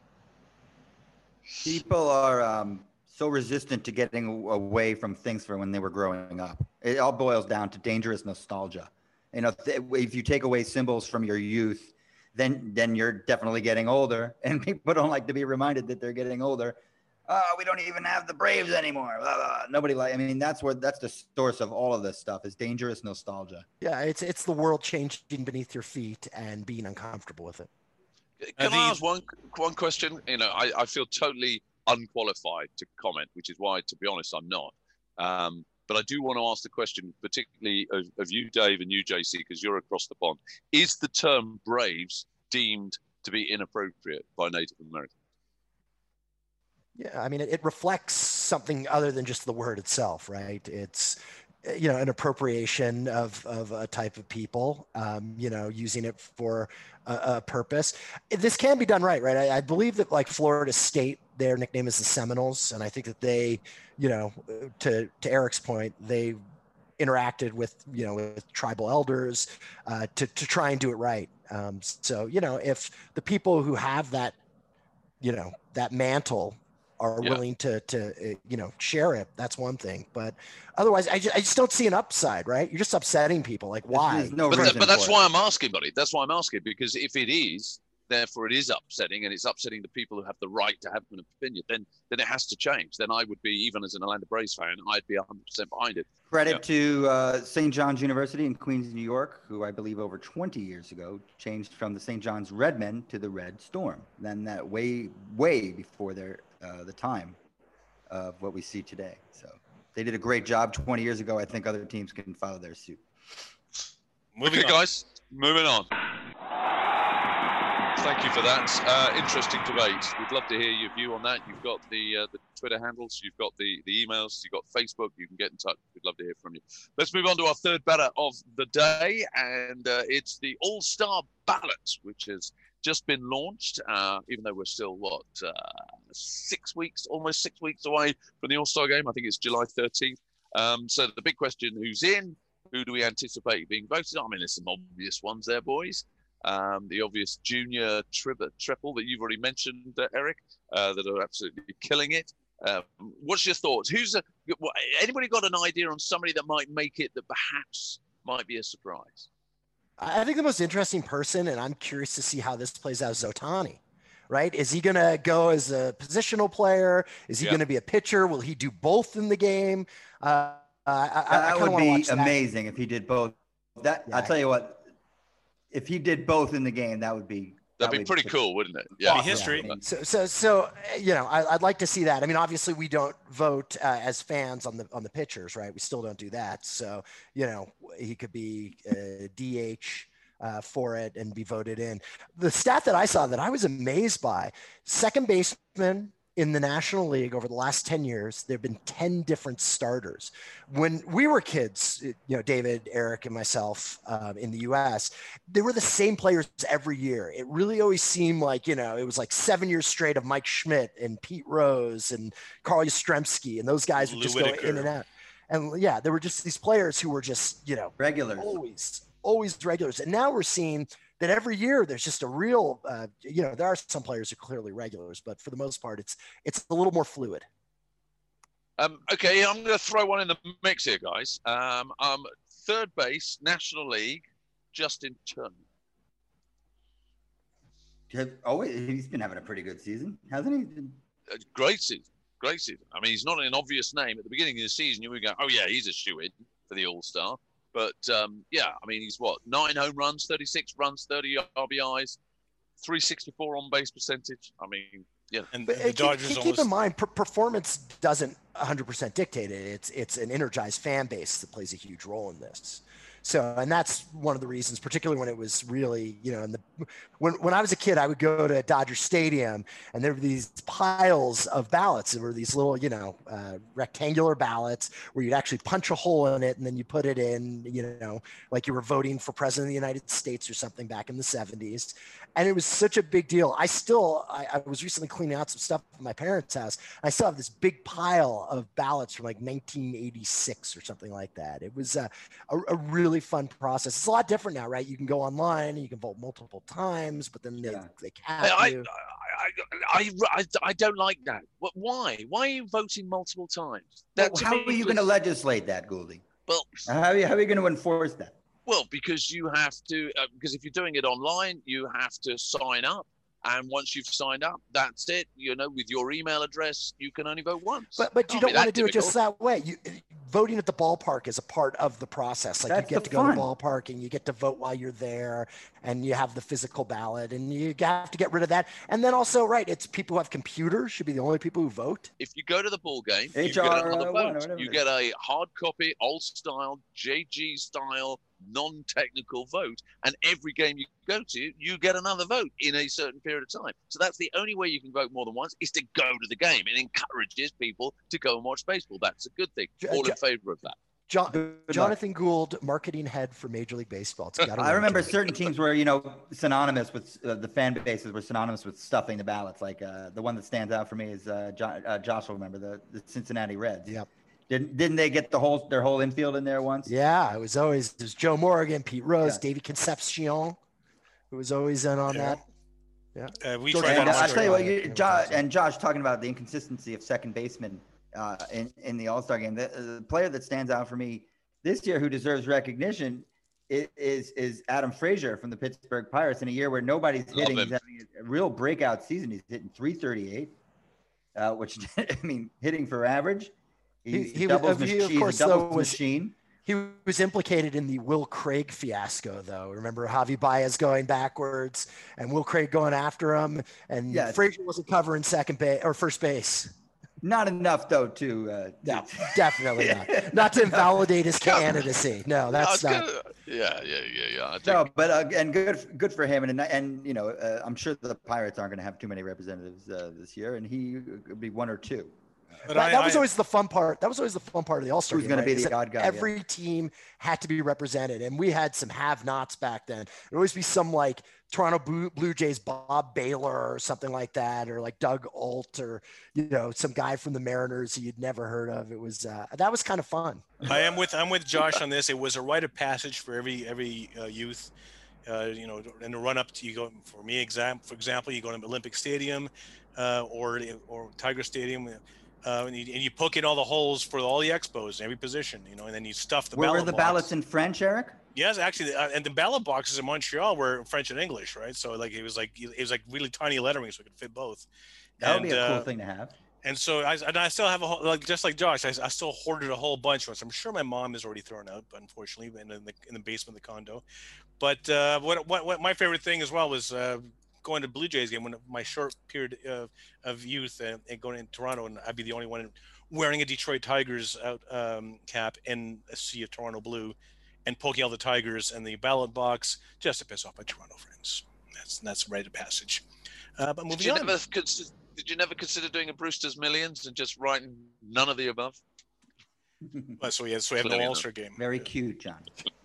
People are um, so resistant to getting away from things from when they were growing up. It all boils down to dangerous nostalgia. You know, th- if you take away symbols from your youth, then then you're definitely getting older. And people don't like to be reminded that they're getting older. Oh, we don't even have the Braves anymore. Blah, blah, blah. Nobody like. I mean, that's where that's the source of all of this stuff is dangerous nostalgia. Yeah, it's it's the world changing beneath your feet and being uncomfortable with it. Can Uh, the- I ask one one question? You know, I, I feel totally unqualified to comment, which is why, to be honest, I'm not. Um, but I do want to ask the question, particularly of, of you, Dave, and you, J C, because you're across the pond. Is the term Braves deemed to be inappropriate by Native Americans? Yeah, I mean, it, it reflects something other than just the word itself, right? It's, you know, an appropriation of, of a type of people, um, you know, using it for a, a purpose. This can be done right, right? I, I believe that like Florida State, their nickname is the Seminoles. And I think that they, you know, to, to Eric's point, they interacted with, you know, with tribal elders uh, to, to try and do it right. Um, so, you know, if the people who have that, you know, that mantle are Yeah. willing to, to, uh, you know, share it, that's one thing. But otherwise, I just, I just don't see an upside, right? You're just upsetting people. Like, why? There's no But, reason that, but that's for why it. I'm asking, buddy. That's why I'm asking, because if it is, therefore it is upsetting, and it's upsetting the people who have the right to have an opinion, then then it has to change. Then I would be, even as an Orlando Braves fan, I'd be one hundred percent behind it. Credit Yeah. to uh, Saint John's University in Queens, New York, who I believe over twenty years ago changed from the Saint John's Redmen to the Red Storm. Then that way, way before their uh, the time of what we see today. So they did a great job twenty years ago. I think other teams can follow their suit. Moving Okay, on. guys, moving on. Thank you for that. Uh, interesting debate. We'd love to hear your view on that. You've got the uh, the Twitter handles, you've got the, the emails, you've got Facebook. You can get in touch. We'd love to hear from you. Let's move on to our third batter of the day, and uh, it's the All-Star Ballot, which has just been launched, uh, even though we're still, what, uh, six weeks, almost six weeks away from the All-Star game. I think it's July thirteenth. Um, so the big question, who's in? Who do we anticipate being voted on? I mean, there's some obvious ones there, boys. Um, the obvious junior tri- triple that you've already mentioned, uh, Eric, uh, that are absolutely killing it. Um, what's your thoughts? Who's a, what, anybody got an idea on somebody that might make it that perhaps might be a surprise? I think the most interesting person, and I'm curious to see how this plays out, is Ohtani, right? Is he going to go as a positional player? Is he Yeah. going to be a pitcher? Will he do both in the game? Uh, I, I, I That kinda would wanna be watch that. amazing if he did both. That Yeah. I'll tell you what, if he did both in the game, that would be That'd that be would pretty cool, wouldn't it? Be Yeah. history. Yeah, I mean, So, so, so, uh, you know, I, I'd like to see that. I mean, obviously, we don't vote uh, as fans on the on the pitchers, right? We still don't do that. So, you know, he could be uh, D H uh, for it and be voted in. The stat that I saw that I was amazed by: second baseman in the National League over the last ten years, there have been ten different starters. When we were kids, you know, David, Eric, and myself um, in the U S, they were the same players every year. It really always seemed like, you know, it was like seven years straight of Mike Schmidt and Pete Rose and Carl Yastrzemski, and those guys would Lou just go Whitaker. in and out. And yeah, there were just these players who were just, you know, regulars. always, always regulars. And now we're seeing that every year there's just a real, uh, you know, there are some players who are clearly regulars, but for the most part, it's it's a little more fluid. Um, okay, I'm going to throw one in the mix here, guys. Um, um, third base, National League, Justin Turner. Have, always, he's been having a pretty good season, hasn't he? Uh, great season, great season. I mean, he's not an obvious name. At the beginning of the season, you would go, oh, yeah, he's a shoo-in for the All-Star. But, um, yeah, I mean, he's what, nine home runs, thirty-six runs, thirty R B Is, three sixty-four on-base percentage. I mean, yeah. And But the uh, keep, Dodgers keep, almost keep in mind, per- performance doesn't one hundred percent dictate it. It's it's an energized fan base that plays a huge role in this. So, and that's one of the reasons, particularly when it was really, you know, in the, when, when I was a kid, I would go to Dodger Stadium and there were these piles of ballots. There were these little, you know, uh, rectangular ballots where you'd actually punch a hole in it and then you put it in, you know, like you were voting for president of the United States or something back in the seventies. And it was such a big deal. I still, I, I was recently cleaning out some stuff at my parents' house. I still have this big pile of ballots from like nineteen eighty-six or something like that. It was uh, a, a really fun process. It's a lot different now, right? You can go online and you can vote multiple times, but then they, Yeah. they cap I, you. I, I, I, I don't like that. What, why? Why are you voting multiple times? That, Well, to how me, are you was- going to legislate that, Gouldy? Well, How are you, how are you going to enforce that? well, because you have to. Uh, because if you're doing it online, you have to sign up, and once you've signed up, that's it. You know, with your email address, you can only vote once. But but you Can't be don't want to that do it just difficult. that way. You voting at the ballpark is a part of the process. Like That's you get the to go to the fun. ballpark and you get to vote while you're there, and you have the physical ballot, and you have to get rid of that. And then also, right, it's people who have computers should be the only people who vote. If you go to the ball game, you H get R another one or vote. whatever You it get a hard copy, old style, J G style, non-technical vote, and every game you go to, you get another vote in a certain period of time. So that's the only way you can vote more than once is to go to the game. It encourages people to go and watch baseball. That's a good thing. J- All J- in favor of that. John, Good luck. Jonathan Gould, marketing head for Major League Baseball. It's gotta I work. remember certain teams were, you know, synonymous with uh, the fan bases were synonymous with stuffing the ballots. Like uh, the one that stands out for me is uh, jo- uh, Josh will remember the, the Cincinnati Reds. Yep. Didn't didn't they get the whole their whole infield in there once? Yeah, it was always it was Joe Morgan, Pete Rose, Yeah. David Concepcion, who was always in on Yeah. that. Uh, we George tried And that uh, on I'll tell you what, Yeah, you, yeah, Josh, yeah. and Josh talking about the inconsistency of second baseman uh, in in the All Star game. The, the player that stands out for me this year, who deserves recognition, i- is is Adam Frazier from the Pittsburgh Pirates. In a year where nobody's Love hitting, him. he's having a real breakout season. He's hitting three thirty-eight, uh, which I mean, hitting for average. He- He's he a was- doubles of- he, of machine. course, He's a doubles though, was- machine. He was implicated in the Will Craig fiasco, though. Remember Javi Baez going backwards and Will Craig going after him, and Yeah. Frazier wasn't covering second base or first base. Not enough though to. Uh, No, definitely not. Not to invalidate his candidacy. No, I that's was not. gonna- yeah, yeah, yeah, yeah. I think No, but uh, and good, good for him, and and you know, uh, I'm sure the Pirates aren't going to have too many representatives uh, this year, and he could be one or two. But That, I, that was I- always the fun part. That was always the fun part of the All Star Who's game. gonna right? be Is the that odd guy, yeah. Every team had to be represented, and we had some have-nots back then. There'd always be some like Toronto Blue, Blue Jays Bob Baylor or something like that, or like Doug Alt, or you know, some guy from the Mariners who you'd never heard of. It was uh, that was kind of fun. I am with I'm with Josh on this. It was a rite of passage for every every uh, youth. Uh, you know, in the run up to you go for me exam for example, you go to Olympic Stadium uh, or or Tiger Stadium, uh, and, you, and you poke in all the holes for all the expos in every position. You know, and then you stuff the Where were ballot the box. ballots in French, Eric? Yes, actually, uh, and the ballot boxes in Montreal were French and English, right? So like it was like it was like really tiny lettering, so it could fit both. That would And, be a cool uh, thing to have. And so I and I still have a whole, like just like Josh, I, I still hoarded a whole bunch of us. I'm sure my mom is already thrown out, but unfortunately, in the in the basement of the condo. But uh, what, what what my favorite thing as well was uh, going to Blue Jays game when my short period of, of youth and, and going in Toronto, and I'd be the only one wearing a Detroit Tigers out um, cap in a sea of Toronto blue, and poking all the Tigers and the ballot box just to piss off my Toronto friends. That's that's a rite of passage. Uh, but Did moving you on. never consider? Did you never consider doing a Brewster's Millions and just writing none of the above? Uh, so we had so we had no Plenty of All Star game. Very cute, John.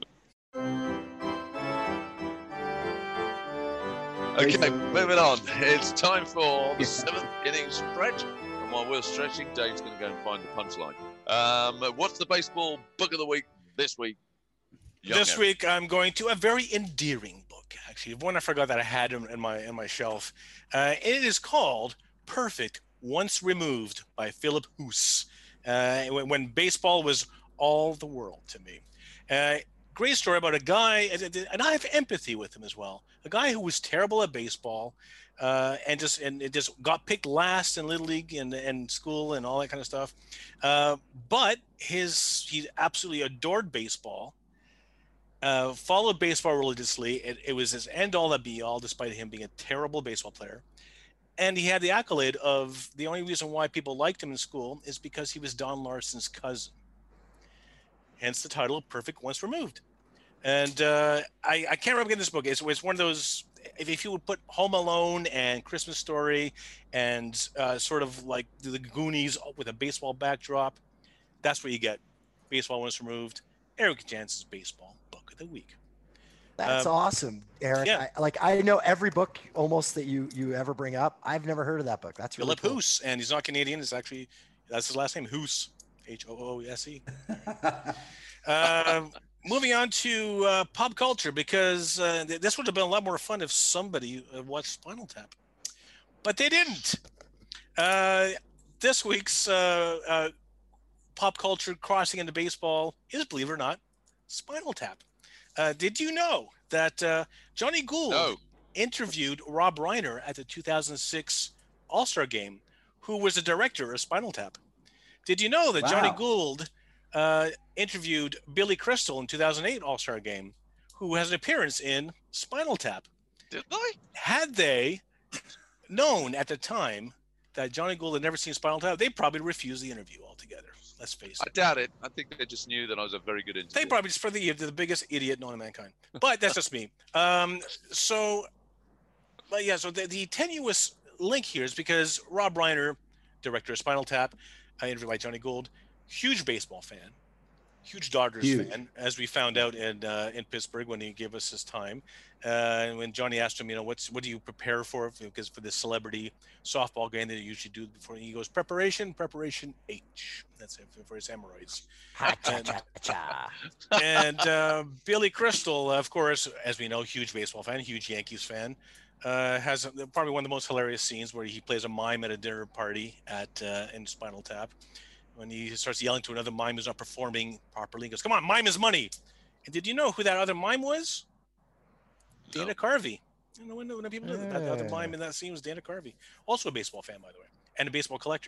Okay, moving on. It's time for the seventh inning stretch. And while we're stretching, Dave's going to go and find the punchline. Um, what's the baseball book of the week this week? Young This Eric? week, I'm going to a very endearing book. Actually, one I forgot that I had in, in my in my shelf. Uh, it is called "Perfect Once Removed" by Philip Hoos. Uh, when, when baseball was all the world to me. Uh, great story about a guy, and and I have empathy with him as well. A guy who was terrible at baseball, uh, and just and it just got picked last in Little League and and school and all that kind of stuff. Uh, but his he absolutely adored baseball. Uh, followed baseball religiously. It, it was his end all that be all, despite him being a terrible baseball player. And he had the accolade of the only reason why people liked him in school is because he was Don Larson's cousin. Hence the title "Perfect Once Removed." And uh, I, I can't remember getting this book. It's, it's one of those, if, if you would put Home Alone and Christmas Story and uh, sort of like the Goonies with a baseball backdrop, that's what you get. Baseball Once Removed, Eric Jansen's Baseball Book of the Week. That's Um, awesome, Eric. yeah. I, like I know every book almost that you you ever bring up. I've never heard of that book. That's really Philip cool. Hoose, and he's not Canadian. It's actually, that's his last name, Hoose, H O O S E. uh, moving on to uh, pop culture, because uh, th- this would have been a lot more fun if somebody uh, watched Spinal Tap. But they didn't. Uh, this week's uh, uh, pop culture crossing into baseball is, believe it or not, Spinal Tap. Uh, did you know that uh, Johnny Gould No. interviewed Rob Reiner at the two thousand six All-Star Game, who was the director of Spinal Tap? Did you know that Wow. Johnny Gould uh, interviewed Billy Crystal in two thousand eight All-Star Game, who has an appearance in Spinal Tap? Did I? Had they known at the time that Johnny Gould had never seen Spinal Tap, they probably refused the interview altogether. Let's face I it. doubt it. I think they just knew that I was a very good interviewer. They probably just for the the biggest idiot known to mankind. But that's just me. Um, so, but yeah, so the, the tenuous link here is because Rob Reiner, director of Spinal Tap, uh, interviewed by Johnny Gould, huge baseball fan, huge Dodgers Huge. fan, as we found out in uh, in Pittsburgh when he gave us his time. Uh, and when Johnny asked him, you know, what's what do you prepare for? Because for this celebrity softball game that you usually do before, he goes preparation, preparation H. That's it for, for his hemorrhoids. Ha, cha, And- cha, cha. And uh, Billy Crystal, of course, as we know, huge baseball fan, huge Yankees fan, uh, has probably one of the most hilarious scenes where he plays a mime at a dinner party at uh, in Spinal Tap. When he starts yelling to another mime who's not performing properly, he goes, "Come on, mime is money." And did you know who that other mime was? No. Dana Carvey. You know, when, when people know that the other Yeah. mime in that scene was Dana Carvey, also a baseball fan, by the way, and a baseball collector.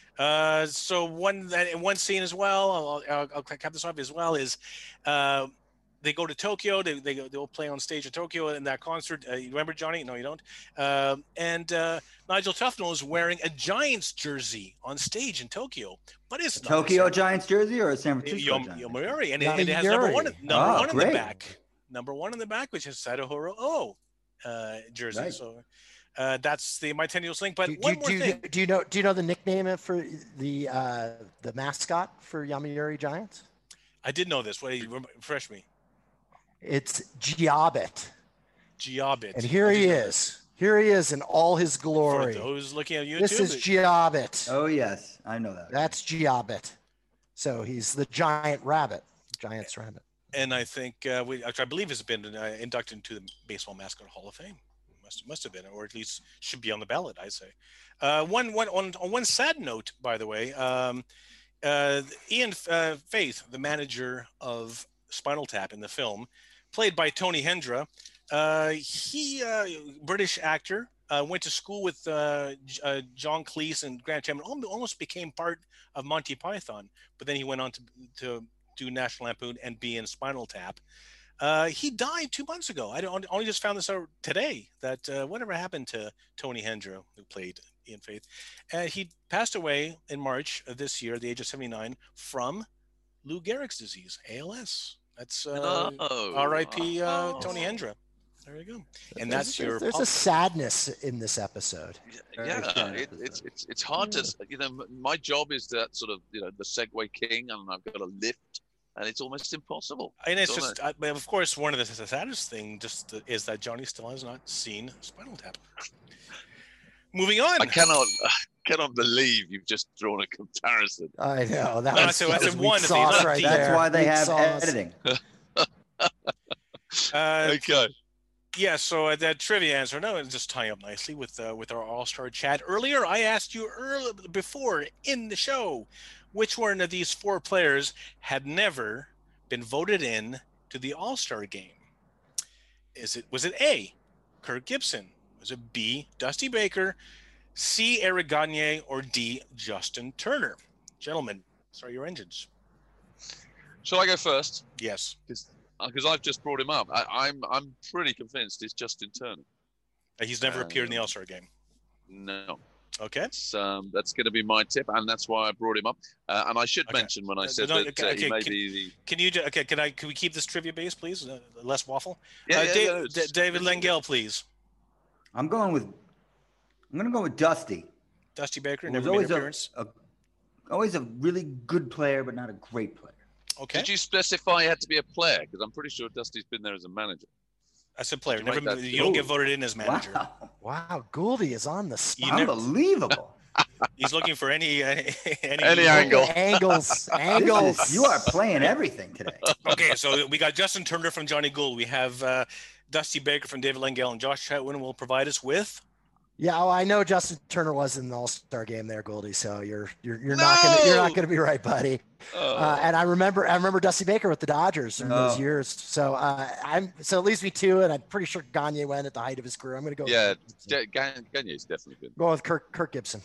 Uh, so one that one scene as well, I'll, I'll, I'll cap this off as well, is uh, they go to Tokyo. They they go, they'll play on stage in Tokyo in that concert. Uh, you remember Johnny? No, you don't. Um and uh, Nigel Tufnell is wearing a Giants jersey on stage in Tokyo, but it's not Tokyo San- Giants jersey or a San Francisco Yom, Giants? Yomiuri, and, it- and it has number one, number Oh, one in the great. back, number one in the back, which is Sadahiro Oh uh, jersey. Right. So uh, that's the my tenuous link. But Do, do, one more do, you, thing. do you know do you know the nickname for the uh, the mascot for Yomiuri Giants? I did know this. Wait, refresh me. It's Giabit. Giabit. And here I he did know is. Here he is in all his that. glory. For those looking at YouTube, This is Giabit. Oh yes, I know that. That's Giabit. So he's the giant rabbit. Giant's rabbit. and I think uh, we, which I believe has been uh, inducted into the Baseball Mascot Hall of Fame. Must must have been, or at least should be on the ballot. I say. Uh, one one on, on one sad note, by the way, um, uh, Ian uh, Faith, the manager of Spinal Tap in the film, played by Tony Hendra, uh, he uh, British actor, uh, went to school with uh, J- uh, John Cleese and Grant Chapman, almost became part of Monty Python, but then he went on to to do National Lampoon and be in Spinal Tap. Uh, he died two months ago. I don't, only just found this out today that uh, whatever happened to Tony Hendra, who played Ian Faith. Uh, he passed away in March of this year, at the age of seventy-nine, from Lou Gehrig's disease, A L S. That's uh, Oh. R I P Uh, Oh. Tony Hendra. There you go. And There's- that's there's, your there's pop- a sadness in this episode. Yeah, Very it, sad it's episode. it's it's hard to you know. m- My job is that sort of you know the Segway king, and I've got to lift, and it's almost impossible. And it's Don't just, uh, but of course, one of the the saddest thing just is that Johnny still has not seen Spinal Tap. Moving on. I cannot cannot believe you've just drawn a comparison. I know that No, was, so that that's was a weak one if he's sauce not right deep. That's there. why they Weak have sauce. editing. Uh, Okay. Yeah, so uh, that trivia answer, no, it's just tying up nicely with uh, with our all-star chat. Earlier, I asked you early, before in the show, which one of these four players had never been voted in to the all-star game? Is it was it A, Kirk Gibson? Was it B, Dusty Baker, C, Eric Gagne, or D, Justin Turner? Gentlemen, start your engines. Shall I go first? Yes. Because I've just brought him up. I, I'm I'm pretty convinced it's Justin Turner. Uh, He's never appeared in the Um, all-star game. No. Okay. That's, um, that's going to be my tip, and that's why I brought him up. Uh, and I should Okay. mention when I Uh, said no, that okay, uh, he okay, may can- be the Can you? ju- Okay. Can I? Can we keep this trivia base, please? Uh, less waffle. yeah, uh, yeah, Dave, yeah, it's- D- David it's- Lengel, please. I'm going with I'm going to go with Dusty. Dusty Baker Who was never made always an a, appearance. a always a really good player, but not a great player. Okay. Did you specify he had to be a player? Because I'm pretty sure Dusty's been there as a manager. I said player. you Never. make that- You don't get Oh, voted in as manager. Wow. Wow, Gouldy is on the You spot. never- Unbelievable. He's looking for any any, any, Any angle. Angles, This angles. is- you are playing everything today. Okay, so we got Justin Turner from Johnny Gould. We have uh, Dusty Baker from David Lengel, and Josh Chetwin will provide us with. Yeah, oh, I know Justin Turner was in the All-Star game there, Goldie. So you're you're you're not gonna you're not No! gonna be right, buddy. Oh. Uh, and I remember I remember Dusty Baker with the Dodgers in those Oh. years. So uh, I'm so it leaves me two, and I'm pretty sure Gagne went at the height of his career. I'm gonna go. with yeah, Kirk Gibson. Ga- Ga- Gagne's definitely been. Go with Kirk Kirk Gibson.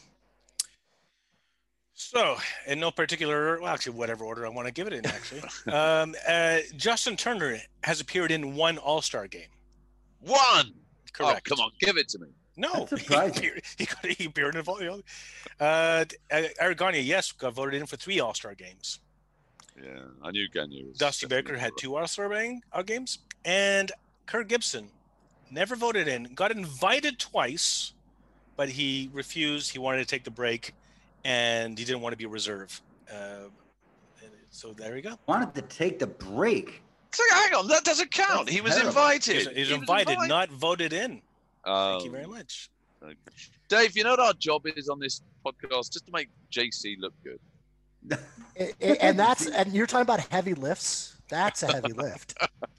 So, in no particular, well, actually, whatever order I want to give it in, actually. um, uh, Justin Turner has appeared in one All-Star game. One. Correct. Oh, come on, give it to me. No, That's he surprising. appeared, he, got, he appeared in a you know, uh, Eric Gagne, yes, got voted in for three All-Star games. Yeah, I knew Gagne was. Dusty definitely Baker had right. two All-Star bang- uh, games, and Kirk Gibson never voted in. Got invited twice, but he refused. He wanted to take the break, and he didn't want to be a reserve. Uh, and so there we go. Wanted to take the break. So hang on, that doesn't count. That's He was terrible. invited. He's, he's He was invited, not voted in. Oh, Thank you very much. okay. Dave, you know what our job is on this podcast? Just to make J C look good. I- I- and that's and you're talking about heavy lifts. That's a heavy lift.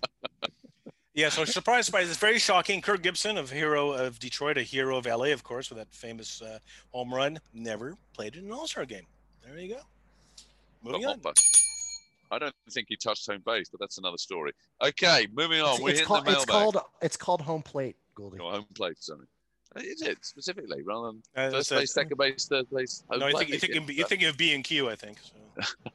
Yeah, so surprise, surprise. It's very shocking. Kirk Gibson, of hero of Detroit, a hero of L A, of course, with that famous uh, home run, never played in an All-Star game. There you go. Moving Got on. hopper. I don't think he touched home base, but that's another story. Okay, moving on. It's, We're it's hitting called the it's mailbag. called it's called home plate, Goldie. Oh, home plate, sorry. Is it specifically rather than Uh, first that's- base, second base, third base? Home No, you plate? think, you think, Yeah. you're thinking of B and Q, I think. So.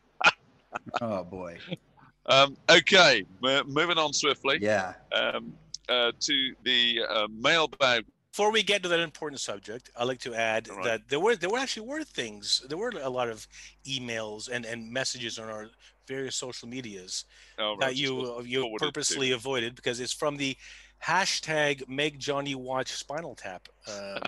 Oh boy. Um, okay, mo- moving on swiftly Yeah. um, uh, to the uh, mailbag. Before we get to that important subject, I'd like to add All right. that there were there were actually were things there were a lot of emails and, and messages on our various social medias Oh, right, that just you got you forwarded to purposely avoided because it's from the hashtag Make Johnny Watch Spinal Tap. Um,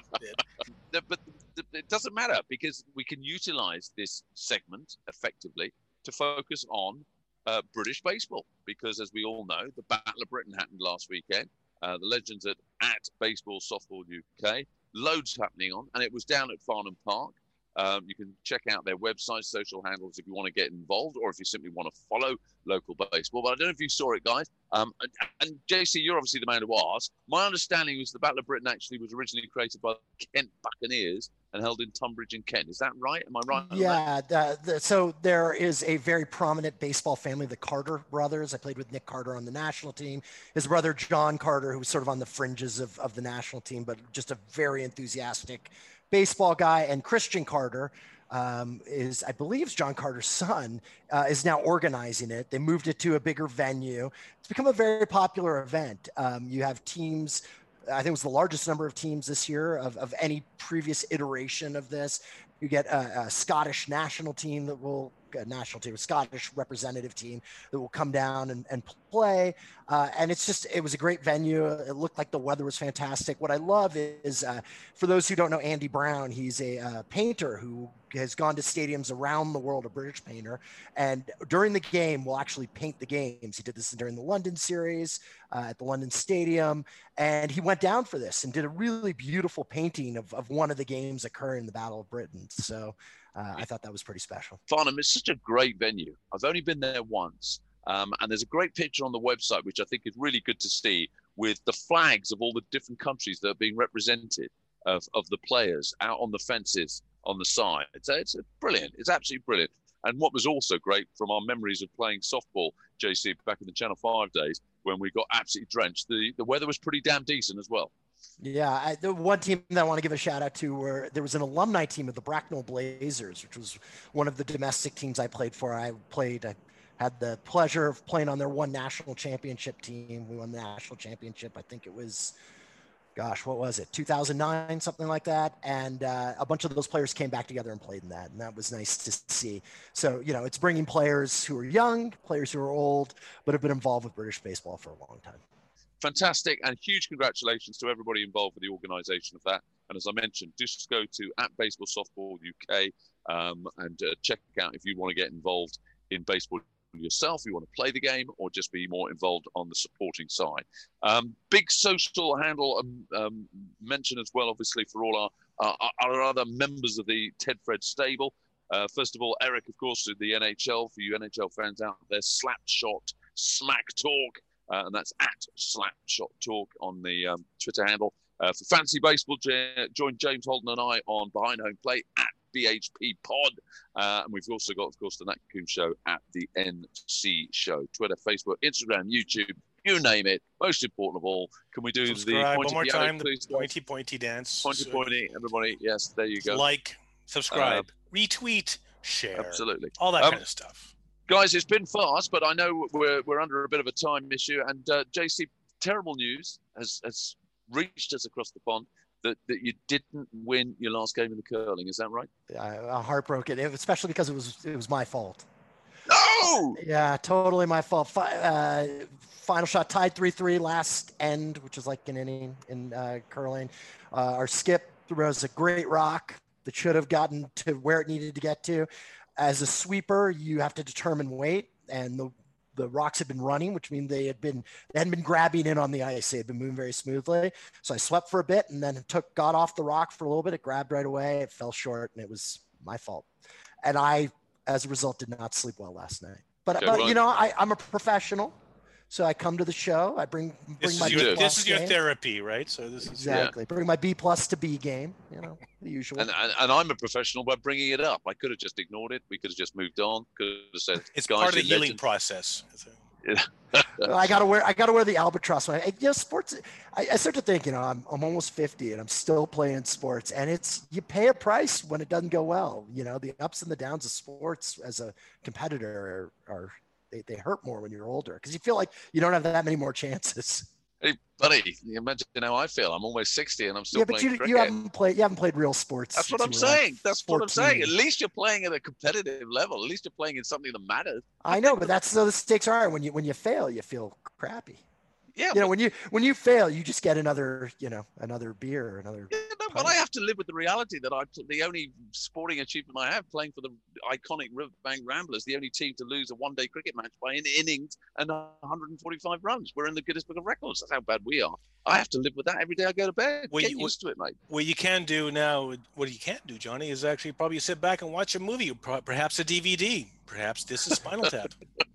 the- but the, it doesn't matter because we can utilize this segment effectively to focus on uh, British baseball because, as we all know, the Battle of Britain happened last weekend. Uh, the legends at, at Baseball Softball U K, loads happening on, and it was down at Farnham Park. Um, you can check out their website, social handles if you want to get involved or if you simply want to follow local baseball. But I don't know if you saw it, guys. Um, and, and J C, you're obviously the man who asked. My understanding was the Battle of Britain actually was originally created by the Kent Buccaneers and held in Tunbridge and Kent. Is that right? Am I right? on that? Yeah. The, the, so there is a very prominent baseball family, the Carter brothers. I played with Nick Carter on the national team. His brother, John Carter, who was sort of on the fringes of, of the national team, but just a very enthusiastic baseball guy. And Christian Carter um, is, I believe, is John Carter's son, uh, is now organizing it. They moved it to a bigger venue. It's become a very popular event. Um, you have teams. I think it was the largest number of teams this year of, of any previous iteration of this. You get a, a Scottish national team that will, a national team, a Scottish representative team that will come down and, and play. Uh, and it's just, it was a great venue. It looked like the weather was fantastic. What I love is, uh, for those who don't know Andy Brown, he's a uh, painter who has gone to stadiums around the world, a British painter. And during the game, will actually paint the games. He did this during the London series uh, at the London Stadium. And he went down for this and did a really beautiful painting of, of one of the games occurring in the Battle of Britain. So uh, I thought that was pretty special. Farnham is such a great venue. I've only been there once. Um, and there's a great picture on the website, which I think is really good to see, with the flags of all the different countries that are being represented of, of the players out on the fences on the side. It's, it's brilliant. It's absolutely brilliant. And what was also great from our memories of playing softball, J C, back in the Channel five days, when we got absolutely drenched, the, the weather was pretty damn decent as well. Yeah, I, the one team that I want to give a shout out to were there was an alumni team of the Bracknell Blazers, which was one of the domestic teams I played for. I played, I had the pleasure of playing on their one national championship team. We won the national championship. I think it was gosh, what was it? two thousand nine, something like that. And uh, a bunch of those players came back together and played in that. And that was nice to see. So, you know, it's bringing players who are young, players who are old, but have been involved with British baseball for a long time. Fantastic, and huge congratulations to everybody involved with the organisation of that. And as I mentioned, just go to at Baseball Softball U K um, and uh, check out if you want to get involved in baseball yourself, you want to play the game, or just be more involved on the supporting side. Um, big social handle um, um, mention as well, obviously, for all our, our, our other members of the Ted Fred stable. Uh, first of all, Eric, of course, in the N H L, for you N H L fans out there, Slapshot Smack Talk. Uh, and that's at Slapshot Talk on the um, Twitter handle. Uh, for Fantasy Baseball, j- join James Holden and I on Behind Home Plate at B H P Pod. Uh, and we've also got, of course, the Nat Coon Show at the N C Show. Twitter, Facebook, Instagram, YouTube, you name it. Most important of all, can we do subscribe. the one more piano, time, please, the pointy pointy dance. Pointy So, pointy, everybody. Yes, there you go. like, subscribe, Uh, retweet, share, Absolutely. all that Um, kind of stuff. Guys, it's been fast, but I know we're we're under a bit of a time issue. And uh, J C, terrible news has, has reached us across the pond that, that you didn't win your last game in the curling. Is that right? Uh, heartbroken, especially because it was it was my fault. No! Yeah, totally my fault. Fi- uh, final shot tied three three last end, which is like an inning in uh, curling. Uh, our skip throws a great rock that should have gotten to where it needed to get to. As a sweeper, you have to determine weight, and the the rocks had been running, which means they had been they hadn't been grabbing in on the ice. They had been moving very smoothly. So I swept for a bit, and then took got off the rock for a little bit. It grabbed right away. It fell short, and it was my fault. And I, as a result, did not sleep well last night. But Okay, but well- you know, I, I'm a professional, so I come to the show. I bring bring This my is, B your, plus this is your game. therapy, right? So this is Exactly. Bring my B plus to B game. You know, the usual. And, and and I'm a professional by bringing it up. I could have just ignored it. We could have just moved on. Could have said, it's guys, part of the you're healing legends. process. I gotta wear I gotta wear the albatross. I, you know, sports. I, I start to think, you know, I'm I'm almost fifty and I'm still playing sports, and it's you pay a price when it doesn't go well. You know, the ups and the downs of sports as a competitor are, are they, they hurt more when you're older because you feel like you don't have that many more chances. Hey, buddy, you imagine how I feel. I'm almost sixty and I'm still Yeah, but playing you, cricket. you haven't played you haven't played real sports. That's what I'm since you were, like, saying. That's what I'm saying. At fourteen. least you're playing at a competitive level. At least you're playing in something that matters. I know, but that's so the stakes are when you when you fail, you feel crappy. Yeah, You know, when you when you fail, you just get another, you know, another beer or another. Yeah, no, but I have to live with the reality that I the only sporting achievement I have playing for the iconic Riverbank Ramblers, the only team to lose a one-day cricket match by in innings and one hundred forty-five runs. We're in the Guinness Book of Records. That's how bad we are. I have to live with that every day I go to bed. Well, Get you- used to it, mate. What you can do now, what you can't do, Johnny, is actually probably sit back and watch a movie, per- perhaps a D V D. Perhaps this is Spinal Tap.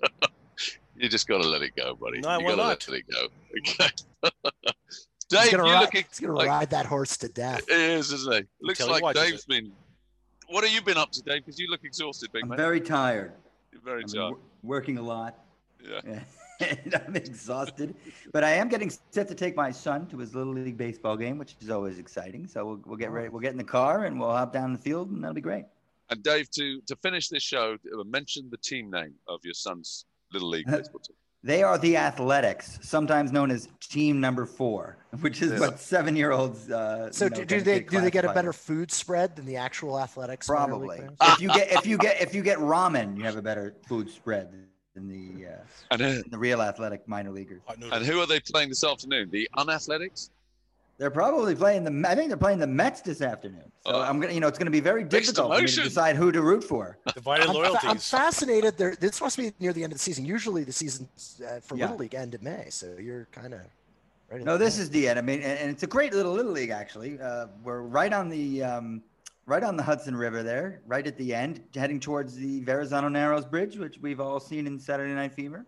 You just got to let it go, buddy. No, you why got to not? let it go. Okay. He's Dave, gonna, you're ride, looking. he's gonna like- ride that horse to death. It is, isn't it? Looks Until he like watches Dave's it. been. What have you been up to, Dave? Because you look exhausted, big I'm man. very tired. You're very I've been tired. wor- working a lot. Yeah. And I'm exhausted, but I am getting set to take my son to his little league baseball game, which is always exciting. So we'll, we'll get ready. We'll get in the car and we'll hop down the field, and that'll be great. And Dave, to to finish this show, uh, mention the team name of your son's little league baseball team. They are the Athletics, sometimes known as Team Number Four, which is Yeah. what seven-year-olds. Uh, So you know, do, do kinda they get do they get a classified better as. food spread than the actual athletics? minor league Probably. players? if you get if you get if you get ramen, you have a better food spread than the uh, And uh, than the real athletic minor leaguers. Hot noodle. and who are they playing this afternoon? The Unathletics? They're probably playing the. I think they're playing the Mets this afternoon. So Oh. I'm gonna, you know, it's gonna be very Mixed difficult for me to emotion. decide who to root for. Divided I'm, fa- loyalties. I'm fascinated. There, this must be near the end of the season. Usually, the season uh, for Yeah. Little League end in May, so you're kind of right. in No, the this middle. is the end. I mean, and, and it's a great little little league actually. Uh, we're right on the um, right on the Hudson River there, right at the end, heading towards the Verrazano Narrows Bridge, which we've all seen in Saturday Night Fever,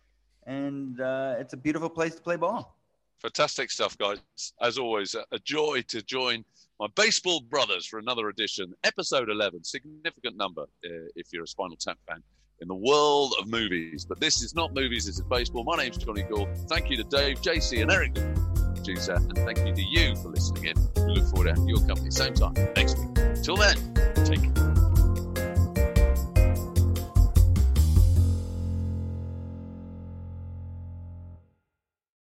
and uh, it's a beautiful place to play ball. Fantastic stuff, guys. As always, a a joy to join my baseball brothers for another edition, episode eleven, significant number uh, if you're a Spinal Tap fan in the world of movies. But this is not movies, this is baseball. My name's Johnny Gould. Thank you to Dave, J C, and Eric, producer, and thank you to you for listening in. We look forward to having your company same time next week. Till then, take care.